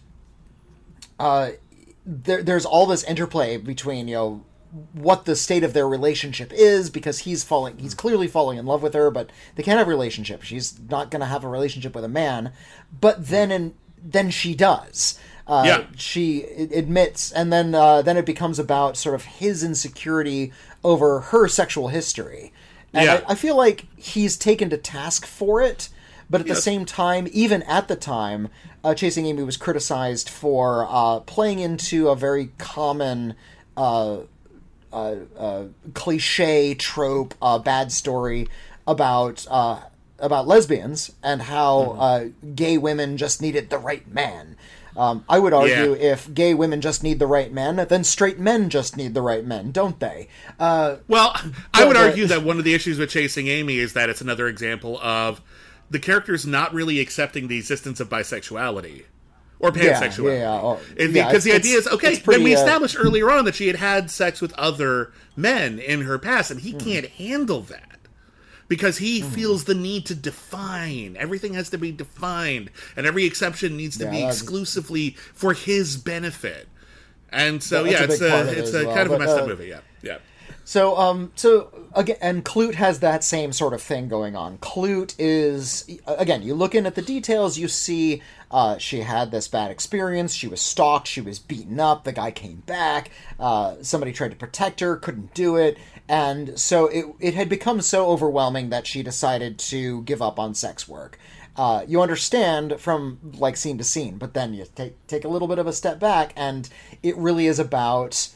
uh, there, there's all this interplay between, you know, what the state of their relationship is, because he's falling, he's clearly falling in love with her, but they can't have a relationship. She's not going to have a relationship with a man. But then, in, then she does. Uh, Yeah. She admits, and then uh, then it becomes about sort of his insecurity over her sexual history. And Yeah. I, I feel like he's taken to task for it, but at the Yes. same time, even at the time, uh, Chasing Amy was criticized for uh, playing into a very common uh, uh, uh, cliche trope, uh, bad story about uh, about lesbians and how Mm-hmm. uh, gay women just needed the right man. Um, I would argue Yeah. if gay women just need the right men, then straight men just need the right men, don't they? Uh, Well, I would but- argue that one of the issues with Chasing Amy is that it's another example of the character's not really accepting the existence of bisexuality or Yeah, pansexuality. yeah, oh, It- yeah, because the it's- idea is, okay, it's pretty, then we uh, established earlier on that she had had sex with other men in her past, and he Hmm. can't handle that. Because he feels the need to define. Everything has to be defined. And every exception needs to Yeah, be that's- exclusively for his benefit. And so, That's yeah, a it's big part a, of it it's as a well, kind of a but, messed uh, up movie, yeah. Yeah. So, um, so again, and Clute has that same sort of thing going on. Clute is, again, you look in at the details, you see uh, she had this bad experience, she was stalked, she was beaten up, the guy came back, uh, somebody tried to protect her, couldn't do it, and so it, it had become so overwhelming that she decided to give up on sex work. Uh, you understand from, like, scene to scene, but then you take, take a little bit of a step back, and it really is about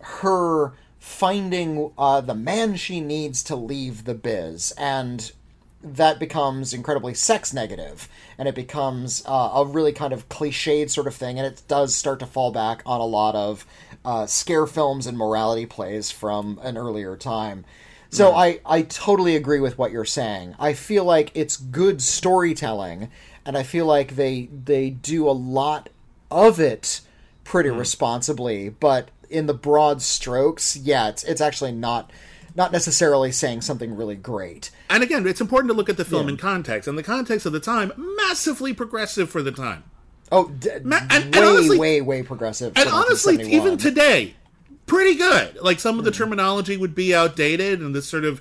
her finding uh, the man she needs to leave the biz, and that becomes incredibly sex negative, and it becomes uh, a really kind of cliched sort of thing, and it does start to fall back on a lot of uh, scare films and morality plays from an earlier time. So I, I totally agree with what you're saying. I feel like it's good storytelling, and I feel like they they do a lot of it pretty responsibly, but in the broad strokes, yeah, it's it's actually not not necessarily saying something really great. And again, it's important to look at the film in context. And the context of the time, massively progressive for the time. Oh, d- Ma- and- way, and honestly- way, way progressive. And for honestly, nineteen even seventy-one. today, pretty good. Like, some of the terminology would be outdated, and this sort of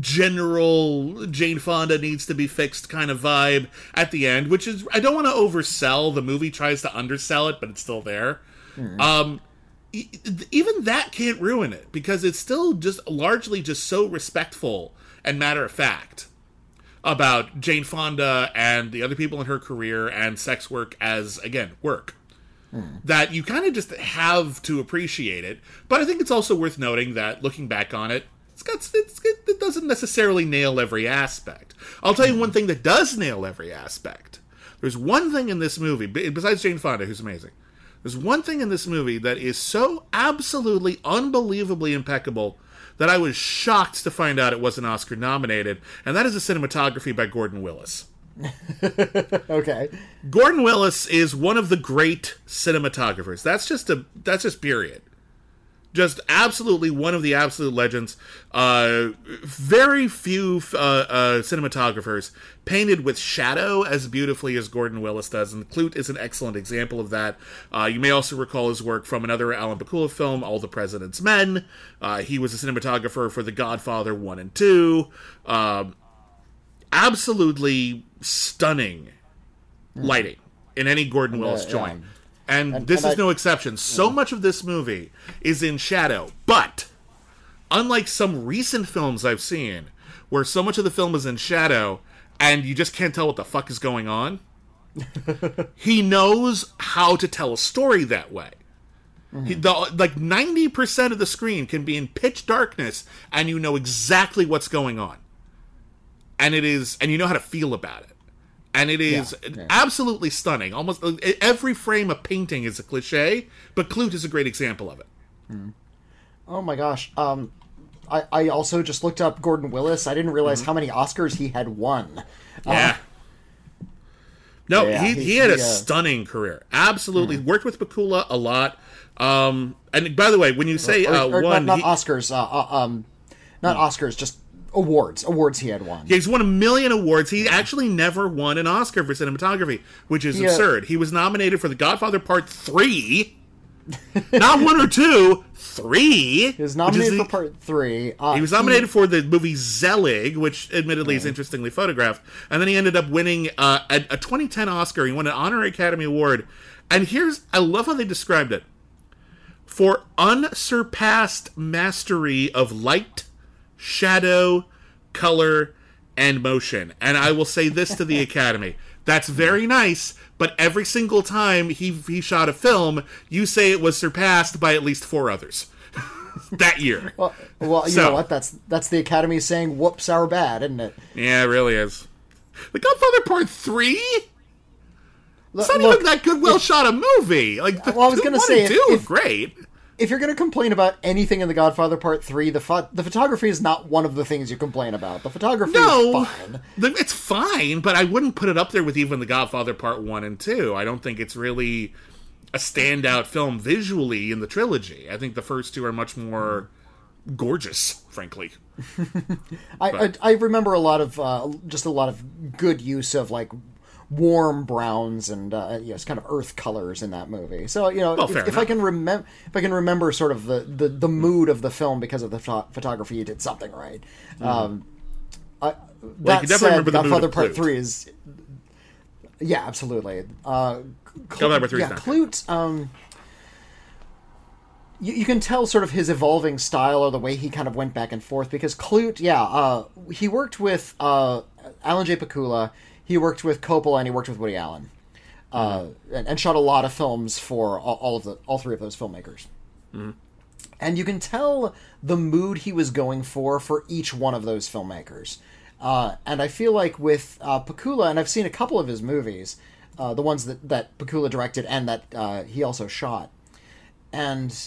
general Jane Fonda needs to be fixed kind of vibe at the end, which is, I don't want to oversell. The movie tries to undersell it, but it's still there. Um, e- even that can't ruin it, because it's still just largely just so respectful and matter of fact about Jane Fonda and the other people in her career and sex work as, again, work. That you kind of just have to appreciate it. But I think it's also worth noting that, looking back on it, it's got it's, it doesn't necessarily nail every aspect. I'll tell you one thing that does nail every aspect. There's one thing in this movie, besides Jane Fonda, who's amazing. There's one thing in this movie that is so absolutely, unbelievably impeccable that I was shocked to find out it wasn't Oscar nominated, and that is the cinematography by Gordon Willis. Okay. Gordon Willis is one of the great cinematographers. That's just a that's just period. Just absolutely one of the absolute legends. Uh, very few uh, uh, cinematographers painted with shadow as beautifully as Gordon Willis does, and Clute is an excellent example of that. Uh, you may also recall his work from another Alan Bacula film, All the President's Men. Uh, he was a cinematographer for The Godfather one and two. Um, absolutely stunning lighting in any Gordon Willis uh, joint. yeah. And, And- this and is I- no exception. So much of this movie is in shadow. But, unlike some recent films I've seen, where so much of the film is in shadow, and you just can't tell what the fuck is going on, he knows how to tell a story that way. He, the, like, ninety percent of the screen can be in pitch darkness, and you know exactly what's going on. and it is, and you know how to feel about it. And it is Yeah, yeah. absolutely stunning. Almost every frame of painting is a cliche, but Clute is a great example of it. Oh my gosh. Um, I, I also just looked up Gordon Willis. I didn't realize Mm-hmm. how many Oscars he had won. Yeah. No, yeah, he, he- he had a he, uh, stunning career. Absolutely. Worked with Bakula a lot. Um, and by the way, when you say Or, uh, or one, not, not he- Oscars. Uh, uh, um, not Oscars, just awards. Awards he had won. he's won a million awards. He actually never won an Oscar for cinematography, which is Yeah. absurd. He was nominated for The Godfather Part three. Not one or two, three. He was which nominated is for the- part three. Uh, He was nominated for the movie Zelig, which admittedly is interestingly photographed, and then he ended up winning uh, a, a twenty ten Oscar. He won an Honorary Academy Award, and here's I love how they described it: for unsurpassed mastery of light, shadow, color, and motion. And I will say this to the Academy: that's very nice, but every single time he he shot a film, you say it was surpassed by at least four others that year. Well, well you So- know what? That's that's the Academy saying, "Whoops, our bad," isn't it? Yeah, it really is. The Godfather Part three? It's not Look, even that good, well shot a movie. Like, the, Well, I was gonna one say, and if- two are if- great. if you're going to complain about anything in The Godfather Part three, the pho- the photography is not one of the things you complain about. The photography No, is fine. the- it's fine, but I wouldn't put it up there with even The Godfather Part one and two. I don't think it's really a standout film visually in the trilogy. I think the first two are much more gorgeous, frankly. I, I But- I remember a lot of uh, just a lot of good use of like warm browns and uh, yes, kind of earth colors in that movie. So you know, Well, if, fair if I enough. can remember, if I can remember sort of the, the, the mood of the film because of the pho- photography, you did something right. Um, I, Well, you that can definitely said, remember the mood Godfather of Part Clute. Three is yeah, absolutely. Uh, Godfather Part three is yeah, not Clute. Um, you, you can tell sort of his evolving style or the way he kind of went back and forth because Clute, yeah, uh, he worked with uh, Alan J. Pakula, he worked with Coppola, and he worked with Woody Allen, uh, and, and shot a lot of films for all, all of the all three of those filmmakers. And you can tell the mood he was going for for each one of those filmmakers. Uh, and I feel like with uh, Pakula, and I've seen a couple of his movies, uh, the ones that, that Pakula directed and that uh, he also shot, and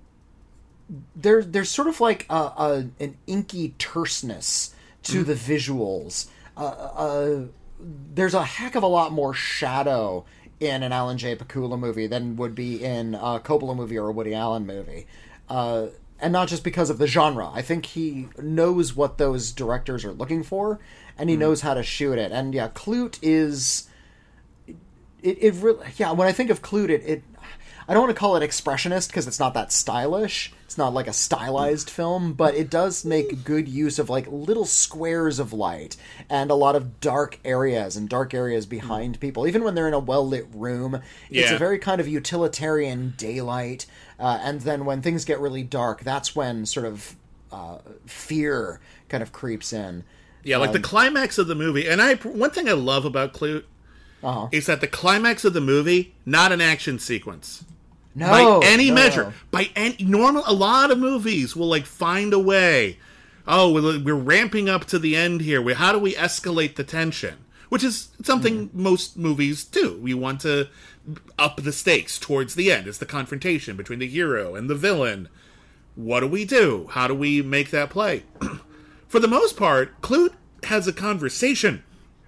there, there's sort of like a, a, an inky terseness to the visuals. Uh, uh, there's a heck of a lot more shadow in an Alan J. Pakula movie than would be in a Coppola movie or a Woody Allen movie. Uh, and not just because of the genre. I think he knows what those directors are looking for, and he knows how to shoot it. And yeah, Clute is... It, it really... Yeah, when I think of Clute, it... it I don't want to call it expressionist because it's not that stylish. It's not like a stylized film, but it does make good use of like little squares of light and a lot of dark areas and dark areas behind people. Even when they're in a well-lit room, it's Yeah. a very kind of utilitarian daylight. Uh, and then when things get really dark, that's when sort of uh, fear kind of creeps in. Yeah, like the climax of the movie. And I one thing I love about Clute Uh-huh. is that the climax of the movie, not an action sequence. No, by any no, measure, no. by any normal, a lot of movies will like find a way. Oh, we're, we're ramping up to the end here. We, how do we escalate the tension? Which is something Mm-hmm. most movies do. We want to up the stakes towards the end. It's the confrontation between the hero and the villain. What do we do? How do we make that play? For the most part, Clute has a conversation.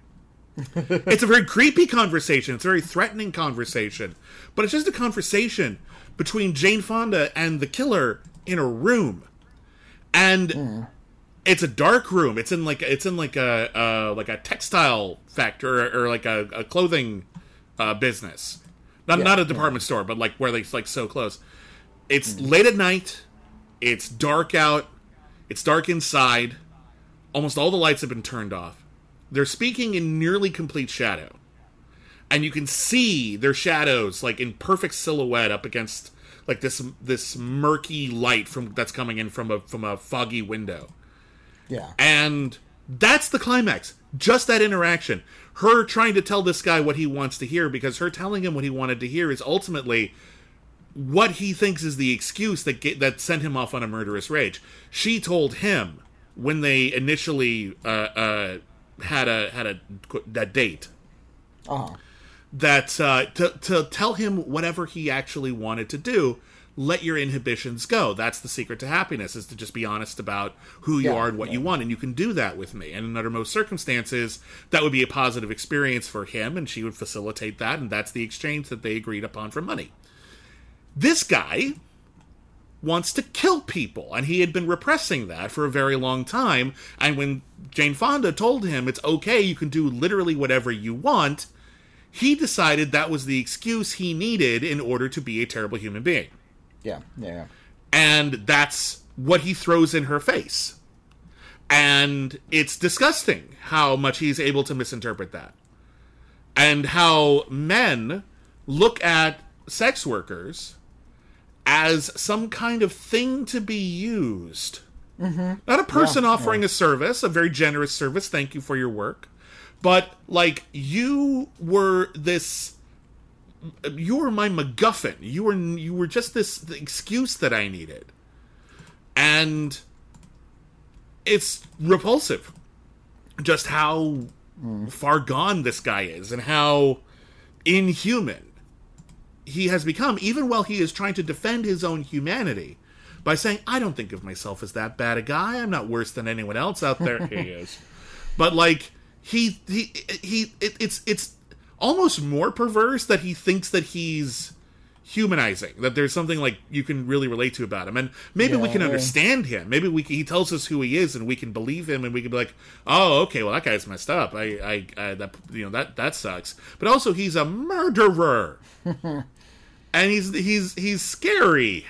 It's a very creepy conversation. It's a very threatening conversation. But it's just a conversation between Jane Fonda and the killer in a room. And Hmm. it's a dark room. It's in like it's in like a uh, like a textile factory or, or like a, a clothing uh, business. Not Yeah, not a department store, but like where they like so close. It's late at night. It's dark out. It's dark inside. Almost all the lights have been turned off. They're speaking in nearly complete shadow. And you can see their shadows like in perfect silhouette up against like this this murky light from that's coming in from a from a foggy window. Yeah. And that's the climax. Just that interaction. Her trying to tell this guy what he wants to hear, because her telling him what he wanted to hear is ultimately what he thinks is the excuse that get, that sent him off on a murderous rage. She told him when they initially uh, uh, had a had a, a date. Uh-huh. That uh, to to tell him whatever he actually wanted to do. Let your inhibitions go. That's the secret to happiness, is to just be honest about who you Yeah, are and what yeah. you want. And you can do that with me. And under most circumstances, that would be a positive experience for him, and she would facilitate that, and that's the exchange that they agreed upon for money. This guy wants to kill people, and he had been repressing that for a very long time. And when Jane Fonda told him it's okay, you can do literally whatever you want, he decided that was the excuse he needed in order to be a terrible human being. Yeah, yeah. And that's what he throws in her face. And it's disgusting how much he's able to misinterpret that. And how men look at sex workers as some kind of thing to be used. Mm-hmm. Not a person Yeah, offering yeah. a service, a very generous service, thank you for your work. But, like, you were this... You were my MacGuffin. You were you were just this the excuse that I needed. And it's repulsive. Just how mm. far gone this guy is and how inhuman he has become, even while he is trying to defend his own humanity by saying, I don't think of myself as that bad a guy. I'm not worse than anyone else out there. He is. But, like, he, he, he, it, it's, it's, almost more perverse that he thinks that he's humanizing, that there's something like you can really relate to about him, and maybe yeah, we can yeah. understand him. Maybe we he tells us who he is, and we can believe him, and we can be like, oh, okay, well that guy's messed up. I, I, I that you know that that sucks. But also he's a murderer, and he's he's he's scary.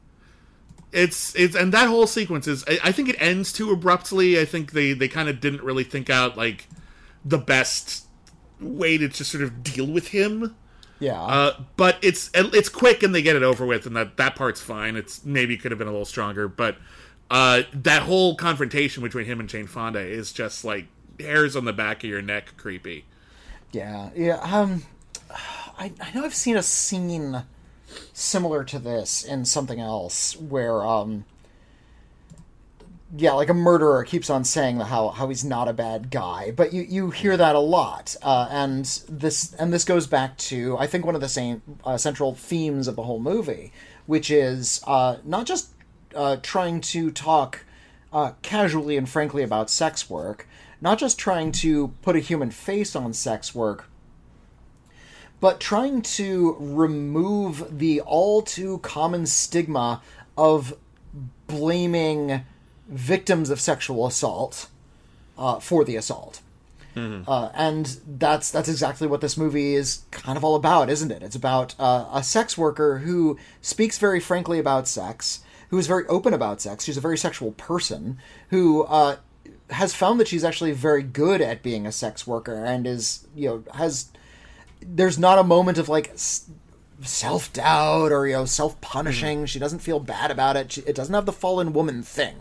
It's it's and that whole sequence is. I, I think it ends too abruptly. I think they they kind of didn't really think out like the best way to just sort of deal with him. Yeah. Uh, but it's it's quick and they get it over with, and that, that part's fine. It's maybe could have been a little stronger, but uh, that whole confrontation between him and Jane Fonda is just like hairs on the back of your neck creepy. Yeah. Yeah. Um, I, I know I've seen a scene similar to this in something else where, um, yeah, like a murderer keeps on saying how how he's not a bad guy, but you, you hear that a lot, uh, and this and this goes back to I think one of the same uh, central themes of the whole movie, which is uh, not just uh, trying to talk uh, casually and frankly about sex work, not just trying to put a human face on sex work, but trying to remove the all too common stigma of blaming victims of sexual assault uh, for the assault. Mm-hmm. Uh, and that's that's exactly what this movie is kind of all about, isn't it? It's about uh, a sex worker who speaks very frankly about sex, who is very open about sex. She's a very sexual person who uh, has found that she's actually very good at being a sex worker and is, you know, has... There's not a moment of, like, s- self-doubt or, you know, self-punishing. Mm-hmm. She doesn't feel bad about it. She, it doesn't have the fallen woman thing.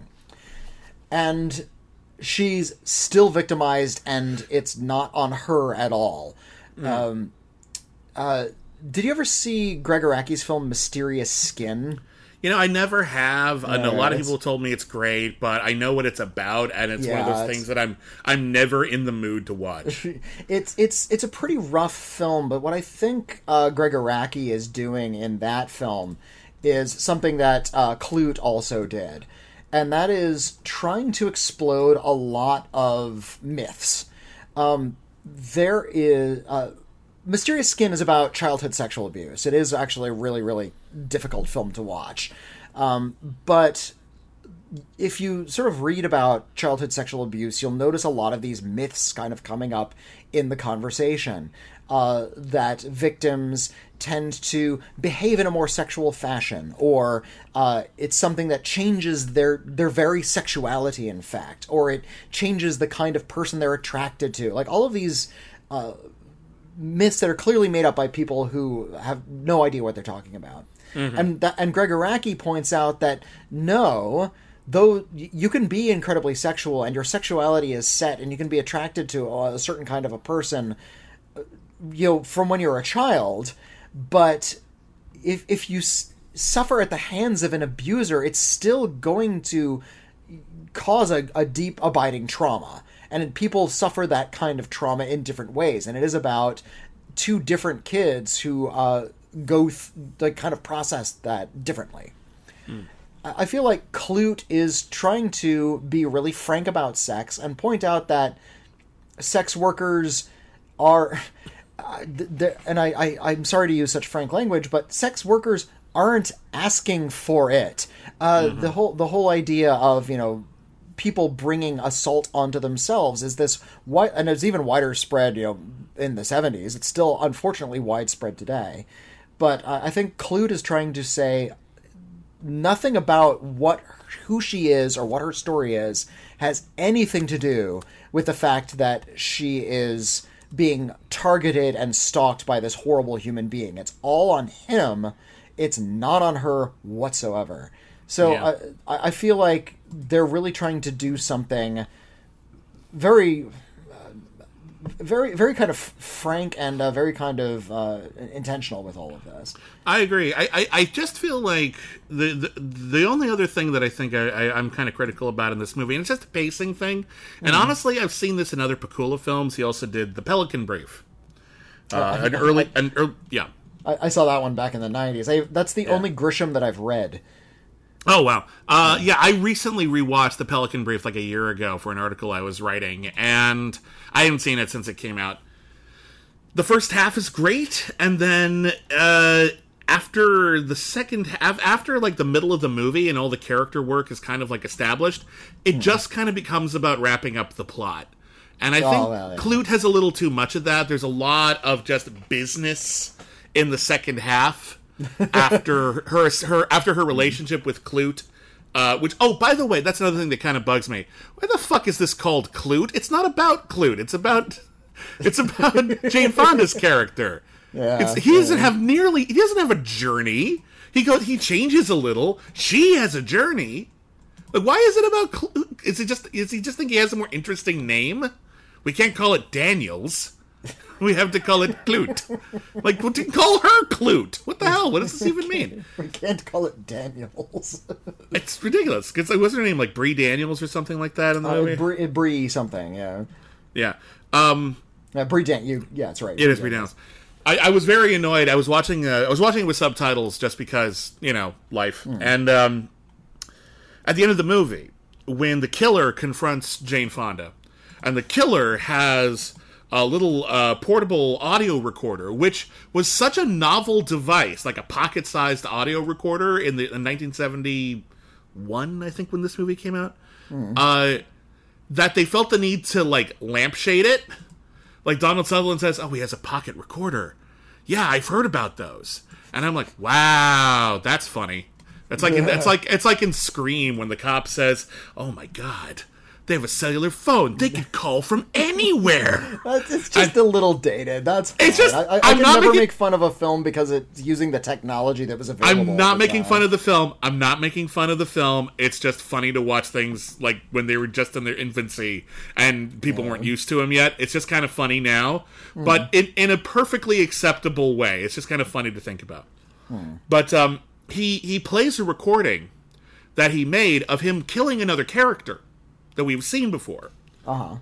And she's still victimized, and it's not on her at all. Mm. Um, uh, did you ever see Greg Araki's film Mysterious Skin? You know, I never have. Yeah, and a lot of it's- people told me it's great, but I know what it's about, and it's one of Yeah, those it's- things that I'm I'm never in the mood to watch. It's it's it's a pretty rough film, but what I think uh, Greg Araki is doing in that film is something that uh, Clute also did. And that is trying to explode a lot of myths. Um, there is... Uh, Mysterious Skin is about childhood sexual abuse. It is actually a really, really difficult film to watch. Um, but if you sort of read about childhood sexual abuse, you'll notice a lot of these myths kind of coming up in the conversation. Uh, that victims tend to behave in a more sexual fashion, or uh, it's something that changes their their very sexuality, in fact, or it changes the kind of person they're attracted to. Like, all of these uh, myths that are clearly made up by people who have no idea what they're talking about. Mm-hmm. And that, and Greg Araki points out that, no, though you can be incredibly sexual and your sexuality is set and you can be attracted to a certain kind of a person, you know, from when you're a child, but if if you s- suffer at the hands of an abuser, it's still going to cause a, a deep, abiding trauma. and people suffer that kind of trauma in different ways, and it is about two different kids who uh, go th- like kind of process that differently. Mm. I feel like Klute is trying to be really frank about sex and point out that sex workers are, uh, and I, I, I'm sorry to use such frank language, but sex workers aren't asking for it. Uh, mm-hmm. The whole the whole idea of, you know, people bringing assault onto themselves is this wide, and it's even wider spread, you know, in the seventies. It's still unfortunately widespread today, but uh, I think Klute is trying to say, nothing about what who she is or what her story is has anything to do with the fact that she is being targeted and stalked by this horrible human being. It's all on him. It's not on her whatsoever. So yeah. I, I feel like they're really trying to do something very... very very kind of frank and uh, very kind of uh, intentional with all of this. I agree. I, I, I just feel like the, the the only other thing that I think I, I, I'm kind of critical about in this movie, and it's just a pacing thing, and mm. honestly, I've seen this in other Pakula films. He also did The Pelican Brief. Uh, uh, an early... I, an early yeah. I, I saw that one back in the nineties. I, that's the yeah. only Grisham that I've read. Oh, wow. Uh, yeah, I recently rewatched The Pelican Brief like a year ago for an article I was writing, and I haven't seen it since it came out. The first half is great, and then uh, after the second half, after like the middle of the movie and all the character work is kind of like established, it mm. just kind of becomes about wrapping up the plot. And I oh, think well, yeah. Klute has a little too much of that. There's a lot of just business in the second half. after her her after her relationship with Klute, uh, which oh by the way, that's another thing that kind of bugs me. Why the fuck is this called Klute? It's not about Klute. It's about it's about Jane Fonda's character. Yeah, it's, he doesn't have nearly he doesn't have a journey. He goes he changes a little. She has a journey. Like, why is it about Klute? Is it just is he just think he has a more interesting name? We can't call it Daniels. We have to call it Klute. Like, what do you call her Klute? What the hell? What does this even mean? We can't call it Daniels. It's ridiculous. Because like, wasn't her name like Bree Daniels or something like that in the uh, movie? Bree, Bree something, yeah. Yeah. Um, yeah, Bree Dan. You, yeah, that's right. It is Bree Daniels. I, I was very annoyed. I was watching. Uh, I was watching it with subtitles just because, you know, life. Mm. And um, at the end of the movie, when the killer confronts Jane Fonda, and the killer has a little uh, portable audio recorder, which was such a novel device, like a pocket-sized audio recorder in the in nineteen seventy-one, I think, when this movie came out, mm. uh, that they felt the need to, like, lampshade it. Like, Donald Sutherland says, oh, he has a pocket recorder. Yeah, I've heard about those. And I'm like, wow, that's funny. It's like, in, it's like, it's like in Scream when the cop says, oh my God, they have a cellular phone. They can call from anywhere. It's just I, a little dated. That's fine. It's just, I, I, I I'm can not never making, make fun of a film because it's using the technology that was available. I'm not at the making time. fun of the film. I'm not making fun of the film. It's just funny to watch things like when they were just in their infancy and people yeah. weren't used to them yet. It's just kind of funny now, mm. but in, in a perfectly acceptable way. It's just kind of funny to think about. Mm. But um, he he plays a recording that he made of him killing another character that we've seen before. Uh-huh.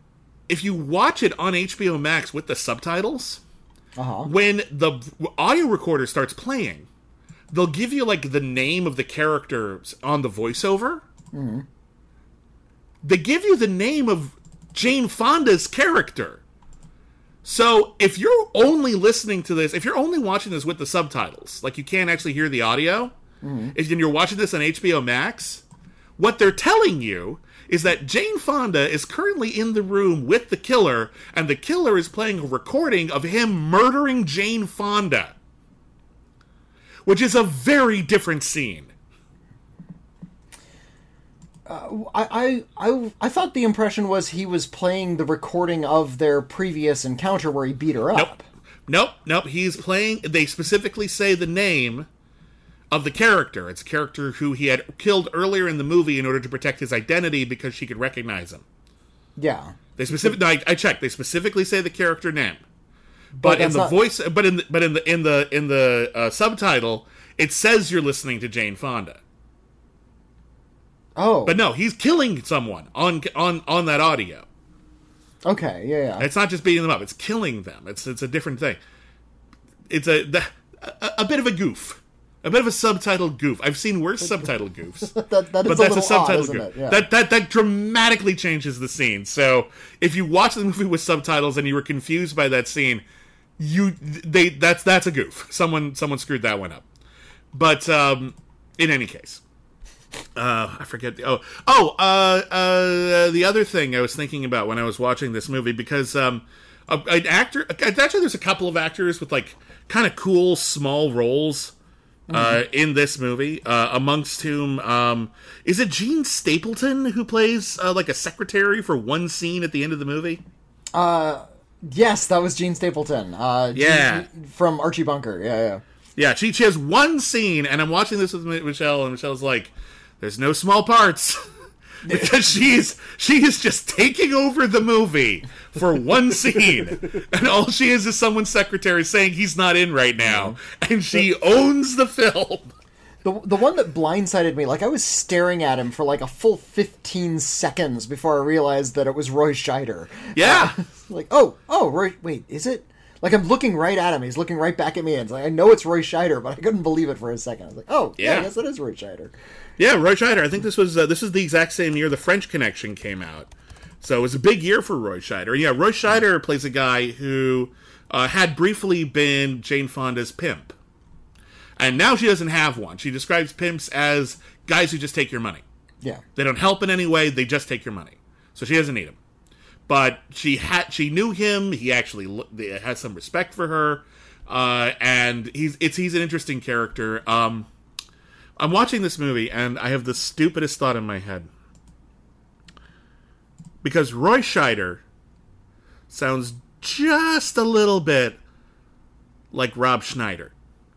If you watch it on H B O Max with the subtitles, uh-huh. when the audio recorder starts playing, they'll give you, like, the name of the characters on the voiceover. Mm-hmm. They give you the name of Jane Fonda's character. So, if you're only listening to this, if you're only watching this with the subtitles, like, you can't actually hear the audio, mm-hmm. if you're watching this on H B O Max, what they're telling you is that Jane Fonda is currently in the room with the killer, and the killer is playing a recording of him murdering Jane Fonda. Which is a very different scene. Uh, I, I, I thought the impression was he was playing the recording of their previous encounter where he beat her up. Nope. Nope, nope. He's playing... They specifically say the name of the character. It's a character who he had killed earlier in the movie in order to protect his identity because she could recognize him. Yeah. They specific. No, I, I checked. They specifically say the character name, but, but in the not... voice, but in the, but in the in the in the uh, subtitle, it says you're listening to Jane Fonda. Oh. But no, he's killing someone on on on that audio. Okay, yeah, yeah. It's not just beating them up; it's killing them. It's it's a different thing. It's a a, a bit of a goof, a bit of a subtitled goof. I've seen worse subtitled goofs, that, that is but a that's little a subtitled odd, isn't goof. it? Yeah. That that that dramatically changes the scene. So if you watch the movie with subtitles and you were confused by that scene, you they that's that's a goof. Someone someone screwed that one up. But um, in any case. Uh, I forget. The, oh, oh. Uh, uh, the other thing I was thinking about when I was watching this movie, because um, a, an actor. Actually, there's a couple of actors with like kind of cool small roles uh, mm-hmm. in this movie. Uh, amongst whom, um, is it Gene Stapleton who plays uh, like a secretary for one scene at the end of the movie? Uh, yes, that was Gene Stapleton. Uh, yeah, Gene, from Archie Bunker. Yeah, yeah. Yeah, she she has one scene, and I'm watching this with Michelle, and Michelle's like, there's no small parts. Because she's she is just taking over the movie for one scene. And all she is is someone's secretary saying he's not in right now. And she owns the film. The the one that blindsided me, like I was staring at him for like a full fifteen seconds before I realized that it was Roy Scheider. Yeah. Uh, like, oh, oh, Roy, wait, is it? Like, I'm looking right at him. He's looking right back at me. And it's like, I know it's Roy Scheider, but I couldn't believe it for a second. I was like, oh, yeah, yeah I guess it is Roy Scheider. Yeah, Roy Scheider. I think this was uh, this is the exact same year The French Connection came out. So it was a big year for Roy Scheider. Yeah, Roy Scheider plays a guy who uh, had briefly been Jane Fonda's pimp. And now she doesn't have one. She describes pimps as guys who just take your money. Yeah. They don't help in any way. They just take your money. So she doesn't need him. But she had, she knew him. He actually has some respect for her, uh, and he's it's he's an interesting character. Um, I'm watching this movie, and I have the stupidest thought in my head because Roy Scheider sounds just a little bit like Rob Schneider.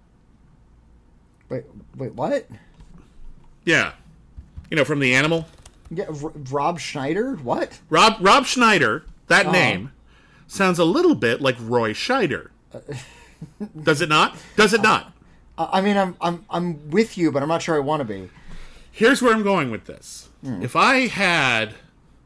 Wait, wait, what? Yeah, you know, from The Animal. Yeah, R- Rob Schneider? What? Rob Rob Schneider, that uh-huh. name, sounds a little bit like Roy Scheider. Uh, Does it not? Does it not? Uh, I mean, I'm I'm I'm with you, but I'm not sure I want to be. Here's where I'm going with this. Mm. If I had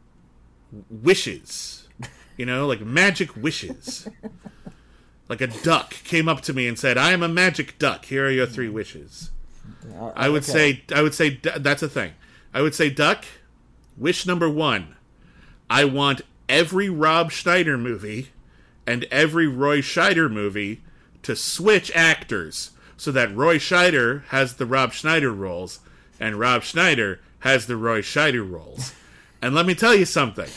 wishes, you know, like magic wishes, like a duck came up to me and said, "I am a magic duck. Here are your three wishes." Uh, I would okay. say, I would say that's a thing. I would say, duck. Wish number one, I want every Rob Schneider movie and every Roy Scheider movie to switch actors so that Roy Scheider has the Rob Schneider roles and Rob Schneider has the Roy Scheider roles. And let me tell you something.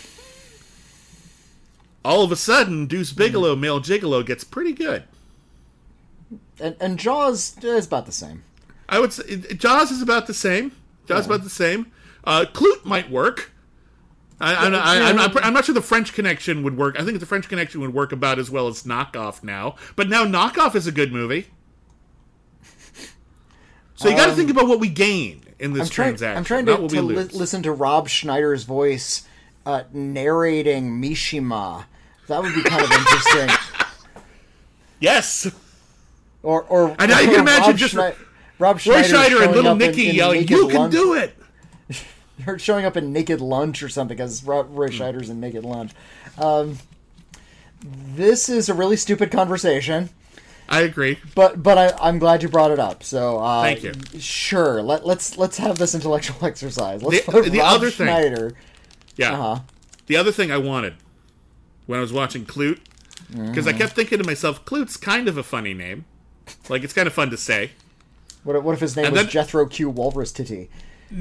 All of a sudden, Deuce Bigalow, Male Gigolo gets pretty good. And, and Jaws is about the same. I would say Jaws is about the same. Jaws yeah. about the same. Uh, Clute might work. I, I'm, I, I'm, not, I'm not sure the French Connection would work. I think the French Connection would work about as well as Knockoff now. But now Knockoff is a good movie. So you got to um, think about what we gain in this I'm trying, transaction. I'm trying to, to li- listen to Rob Schneider's voice uh, narrating Mishima. That would be kind of interesting. Yes. Or, or and now you can imagine Rob just Schne- Rob Schneider Roy Scheider and little Nicky in, in yelling, "You can lunch. do it!" Her showing up in Naked Lunch or something because Roy Scheider's in Naked Lunch. Um, this is a really stupid conversation. I agree, but but I, I'm glad you brought it up. So uh, thank you. Sure, let, let's let's have this intellectual exercise. Let's the, put the Rob other Schneider. Thing, yeah, uh-huh. The other thing I wanted when I was watching Clute, because mm-hmm. I kept thinking to myself, Clute's kind of a funny name. Like it's kind of fun to say. What if, what if his name and was then, Jethro Q. Walrus Titty?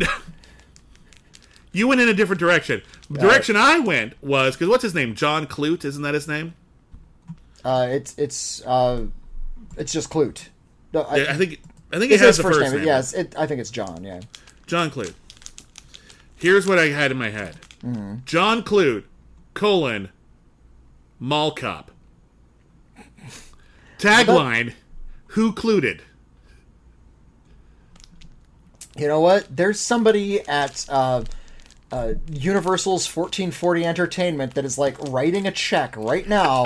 You went in a different direction. The direction uh, I went was because what's his name? John Clute, isn't that his name? Uh, it's it's uh, it's just Clute. No, I, yeah, I think I think it has the first, first name. name. Yes, it, I think it's John. Yeah, John Clute. Here's what I had in my head: mm-hmm. John Clute, colon, mall cop. Tagline: Who cluted? You know what? There's somebody at uh, uh, Universal's fourteen forty Entertainment that is like writing a check right now.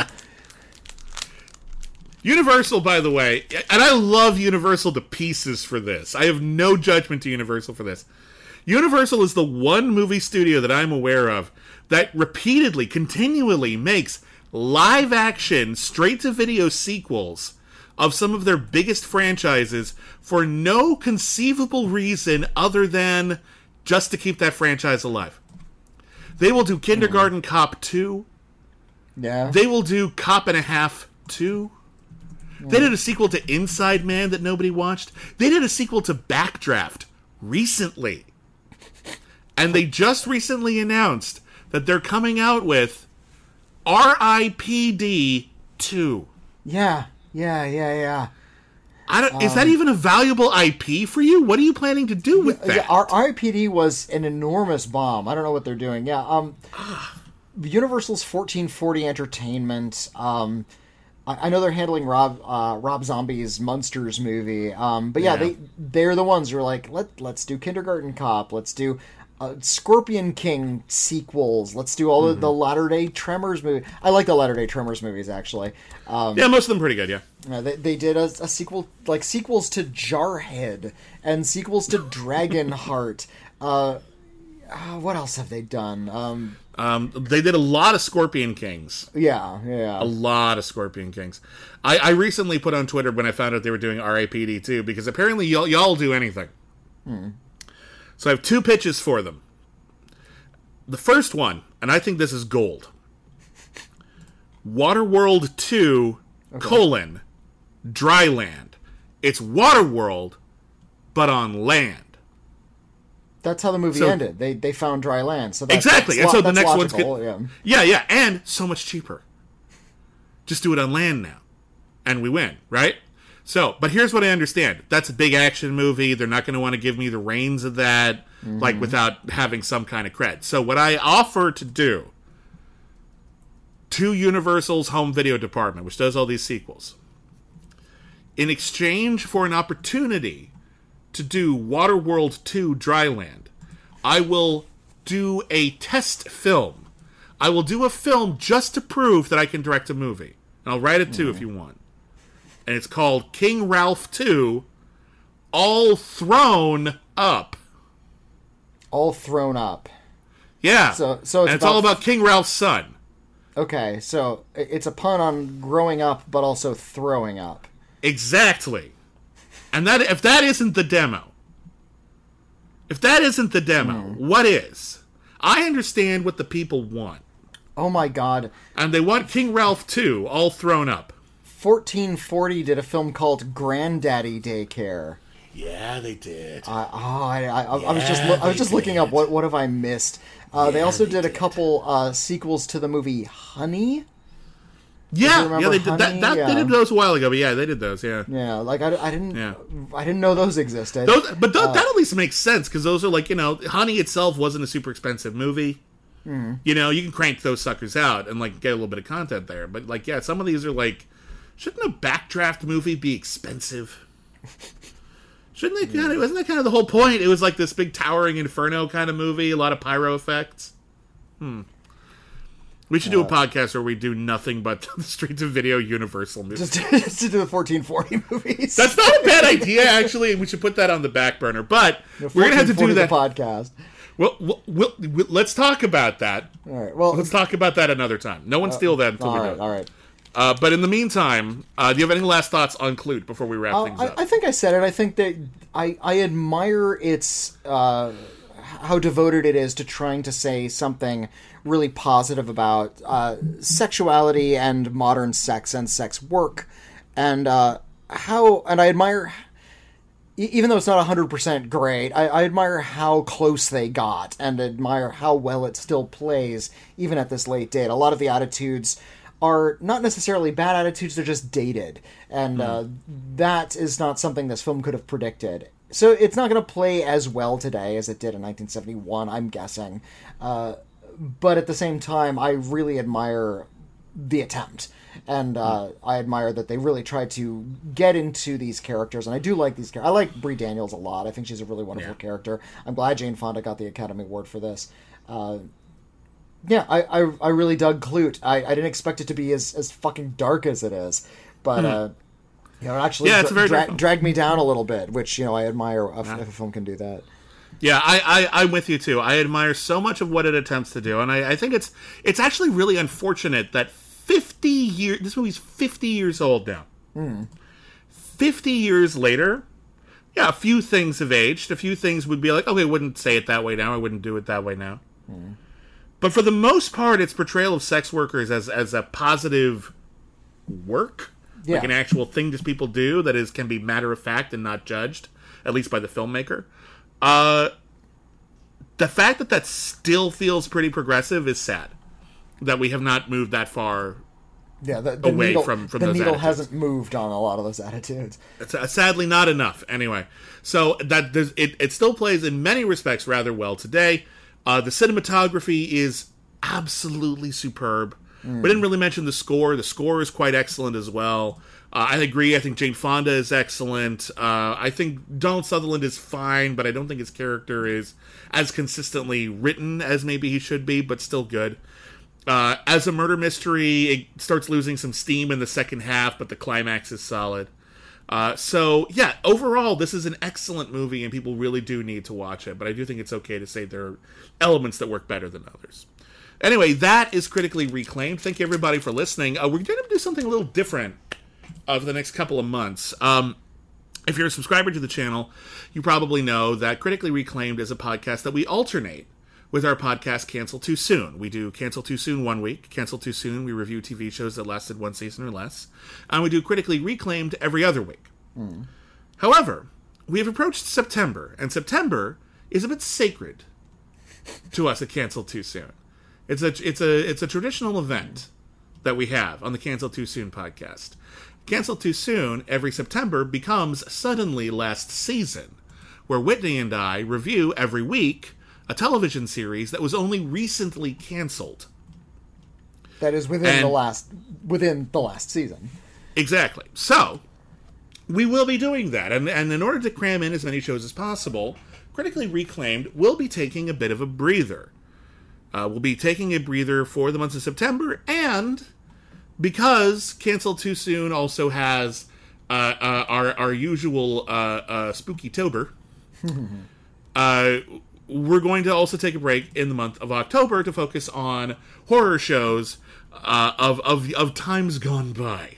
Universal, by the way, and I love Universal to pieces for this. I have no judgment to Universal for this. Universal is the one movie studio that I'm aware of that repeatedly, continually makes live-action, straight-to-video sequels of some of their biggest franchises for no conceivable reason other than just to keep that franchise alive. They will do Kindergarten mm. Cop two. Yeah. They will do Cop and a Half two. Yeah. They did a sequel to Inside Man that nobody watched. They did a sequel to Backdraft recently. And they just recently announced that they're coming out with R I P D two. Yeah, yeah, yeah, yeah. I don't, um, is that even a valuable I P for you? What are you planning to do with that? Yeah, R I P D was an enormous bomb. I don't know what they're doing. Yeah, um, Universal's fourteen forty Entertainment. Um, I, I know they're handling Rob uh, Rob Zombie's Munsters movie. Um, but yeah, yeah, they they're the ones who are like, let let's do Kindergarten Cop. Let's do uh, Scorpion King sequels. Let's do all mm-hmm. of the Latter Day Tremors movie. I like the Latter Day Tremors movies actually. Um, yeah, most of them pretty good. Yeah. Uh, they, they did a, a sequel, like sequels to Jarhead and sequels to Dragonheart. Uh, uh, what else have they done? Um, um, they did a lot of Scorpion Kings. Yeah, yeah. A lot of Scorpion Kings. I, I recently put on Twitter when I found out they were doing R I P D two, because apparently y'all, y'all do anything. Hmm. So I have two pitches for them. The first one, and I think this is gold. Waterworld two, okay. colon, Dryland. It's Waterworld, but on land. That's how the movie so, ended. They they found dry land. So that's, exactly. That's and lo- so the next logical, one's good. Yeah. yeah, yeah, and so much cheaper. Just do it on land now, and we win, right? So, but here's what I understand. That's a big action movie. They're not going to want to give me the reins of that, mm-hmm. like without having some kind of cred. So, what I offer to do to Universal's home video department, which does all these sequels, in exchange for an opportunity to do Waterworld two Dryland, I will do a test film. I will do a film just to prove that I can direct a movie. And I'll write it too mm. if you want. And it's called King Ralph two, All Thrown Up. All Thrown Up. Yeah. So, so it's, and it's about... all about King Ralph's son. Okay, so it's a pun on growing up, but also throwing up. Exactly. And that if that isn't the demo, if that isn't the demo, mm. what is? I understand what the people want. Oh my god. And they want King Ralph two, All Thrown Up. fourteen forty did a film called Granddaddy Daycare. Yeah, they did. Uh, oh, I, I, I, yeah, I was just lo- I was just did. looking up what what have I missed. Uh, yeah, they also they did, did a couple uh, sequels to the movie Honey. Yeah, yeah, they did that. that yeah. They did those a while ago, but yeah, they did those. Yeah, yeah. Like I, I didn't, yeah. I didn't know those existed. Those, but th- uh, that at least makes sense because those are like you know, Honey itself wasn't a super expensive movie. Mm. You know, you can crank those suckers out and like get a little bit of content there. But like, yeah, some of these are like, shouldn't a Backdraft movie be expensive? Shouldn't they kind of? Wasn't that kind of the whole point? It was like this big towering inferno kind of movie, a lot of pyro effects. Hmm. We should do a podcast where we do nothing but the straight-to-video Universal movies. Just, just to do the fourteen forty movies. That's not a bad idea, actually. We should put that on the back burner. But we're going to have to do that. The podcast. Well, we'll, we'll, we'll, let's talk about that. All right. Well, let's talk about that another time. No one uh, steal that until all we right, do. All right. Uh, but in the meantime, uh, do you have any last thoughts on Clute before we wrap uh, things I, up? I think I said it. I think that I, I admire its uh, how devoted it is to trying to say something really positive about uh, sexuality and modern sex and sex work, and uh, how. And I admire, even though it's not one hundred percent great, I, I admire how close they got, and admire how well it still plays, even at this late date. A lot of the attitudes are not necessarily bad attitudes, they're just dated. And mm. uh, that is not something this film could have predicted. So it's not going to play as well today as it did in nineteen seventy-one, I'm guessing. Uh, but at the same time, I really admire the attempt. And uh, mm. I admire that they really tried to get into these characters. And I do like these characters. I like Brie Daniels a lot. I think she's a really wonderful yeah. character. I'm glad Jane Fonda got the Academy Award for this. Uh, Yeah, I, I I really dug Clute. I, I didn't expect it to be as, as fucking dark as it is, but mm. uh, you know, it actually yeah, it's dra- very dra- dragged me down a little bit, which you know I admire if, yeah. if a film can do that. Yeah, I, I, I'm with you too. I admire so much of what it attempts to do, and I, I think it's it's actually really unfortunate that fifty years. This movie's fifty years old now. Mm. Fifty years later, yeah, a few things have aged. A few things would be like, okay, I wouldn't say it that way now. I wouldn't do it that way now. Mm. But for the most part, its portrayal of sex workers as as a positive work, yeah. like an actual thing that people do that is can be matter of fact and not judged, at least by the filmmaker. Uh, the fact that that still feels pretty progressive is sad. That we have not moved that far yeah, the, the away needle, from, from the those needle attitudes. hasn't moved on a lot of those attitudes. It's, uh, sadly, not enough. Anyway, so that there's, it, it still plays in many respects rather well today. Uh, the cinematography is absolutely superb. Mm. We didn't really mention the score. The score is quite excellent as well. Uh, I agree. I think Jane Fonda is excellent. Uh, I think Donald Sutherland is fine, but I don't think his character is as consistently written as maybe he should be, but still good. Uh, as a murder mystery, it starts losing some steam in the second half, but the climax is solid. Uh, so, yeah, overall, this is an excellent movie, and people really do need to watch it, but I do think it's okay to say there are elements that work better than others. Anyway, that is Critically Reclaimed. Thank you, everybody, for listening. Uh, we're going to do something a little different uh, for the next couple of months. Um, if you're a subscriber to the channel, you probably know that Critically Reclaimed is a podcast that we alternate with our podcast Cancel Too Soon. We do Cancel Too Soon one week. Cancel Too Soon, we review T V shows that lasted one season or less. And we do Critically Reclaimed every other week. Mm. However, we have approached September, and September is a bit sacred to us at Cancel Too Soon. It's a it's a it's a traditional event that we have on the Cancel Too Soon podcast. Cancel Too Soon every September becomes Suddenly Last Season, where Whitney and I review every week a television series that was only recently canceled. That is within and, the last within the last season. Exactly. So we will be doing that, and and in order to cram in as many shows as possible, Critically Reclaimed will be taking a bit of a breather. Uh, we'll be taking a breather for the months of September, and because Cancel Too Soon also has uh, uh, our our usual uh, uh, Spooky-tober, uh, we're going to also take a break in the month of October to focus on horror shows uh, of, of of times gone by.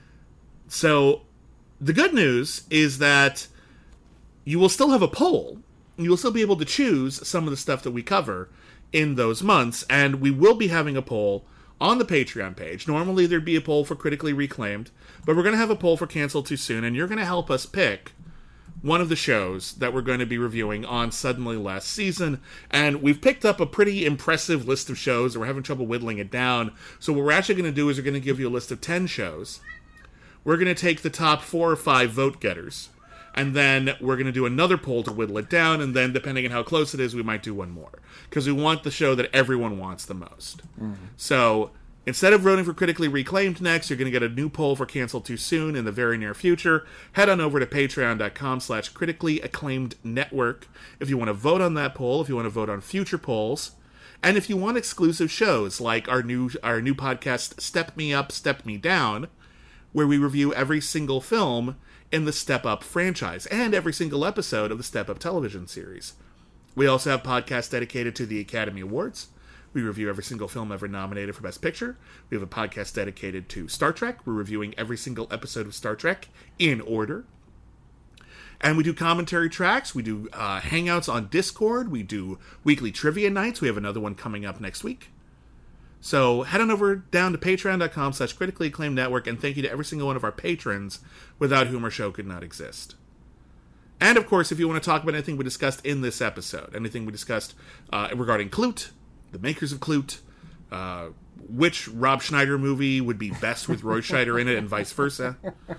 So the good news is that you will still have a poll. You will still be able to choose some of the stuff that we cover in those months, and we will be having a poll on the Patreon page. Normally there'd be a poll for Critically Reclaimed, but we're going to have a poll for Cancel Too Soon, and you're going to help us pick one of the shows that we're going to be reviewing on Suddenly Last Season, and we've picked up a pretty impressive list of shows, and we're having trouble whittling it down. So what we're actually going to do is we're going to give you a list of ten shows. We're going to take the top four or five vote getters, and then we're going to do another poll to whittle it down, and then depending on how close it is, we might do one more. Because we want the show that everyone wants the most. Mm-hmm. So instead of voting for Critically Reclaimed next, you're going to get a new poll for Cancel Too Soon in the very near future. Head on over to patreon.com slash critically acclaimed network if you want to vote on that poll, if you want to vote on future polls, and if you want exclusive shows like our new our new podcast, Step Me Up, Step Me Down, where we review every single film in the Step Up franchise and every single episode of the Step Up television series. We also have podcasts dedicated to the Academy Awards. We review every single film ever nominated for Best Picture. We have a podcast dedicated to Star Trek. We're reviewing every single episode of Star Trek in order. And we do commentary tracks. We do uh, hangouts on Discord. We do weekly trivia nights. We have another one coming up next week. So head on over down to patreon.com slash critically acclaimed network, and thank you to every single one of our patrons, without whom our show could not exist. And of course, if you want to talk about anything we discussed in this episode, anything we discussed uh, regarding Klute, the makers of Klute, uh, which Rob Schneider movie would be best with Roy Scheider in it, and vice versa,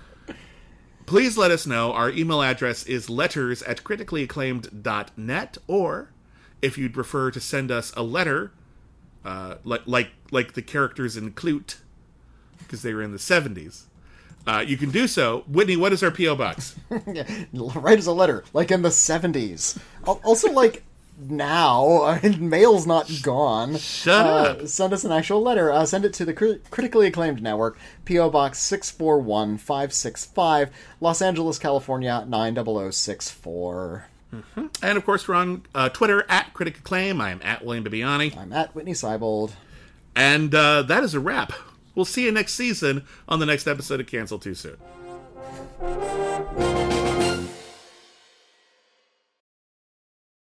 please let us know. Our email address is letters at critically acclaimed dot net, or if you'd prefer to send us a letter, Uh, like like like the characters in Klute, because they were in the seventies. Uh, you can do so. Whitney, what is our P O box? Write us a letter, like in the seventies. Also, like now, mail's not gone. Shut uh, up. Send us an actual letter. Uh, send it to the Crit- Critically Acclaimed Network, P O Box six four one five six five, Los Angeles, California nine zero zero six four. Mm-hmm. And, of course, we're on uh, Twitter, at Critic Acclaim. I am at William Bibiani. I'm at Whitney Seibold. And uh, that is a wrap. We'll see you next season on the next episode of Cancel Too Soon.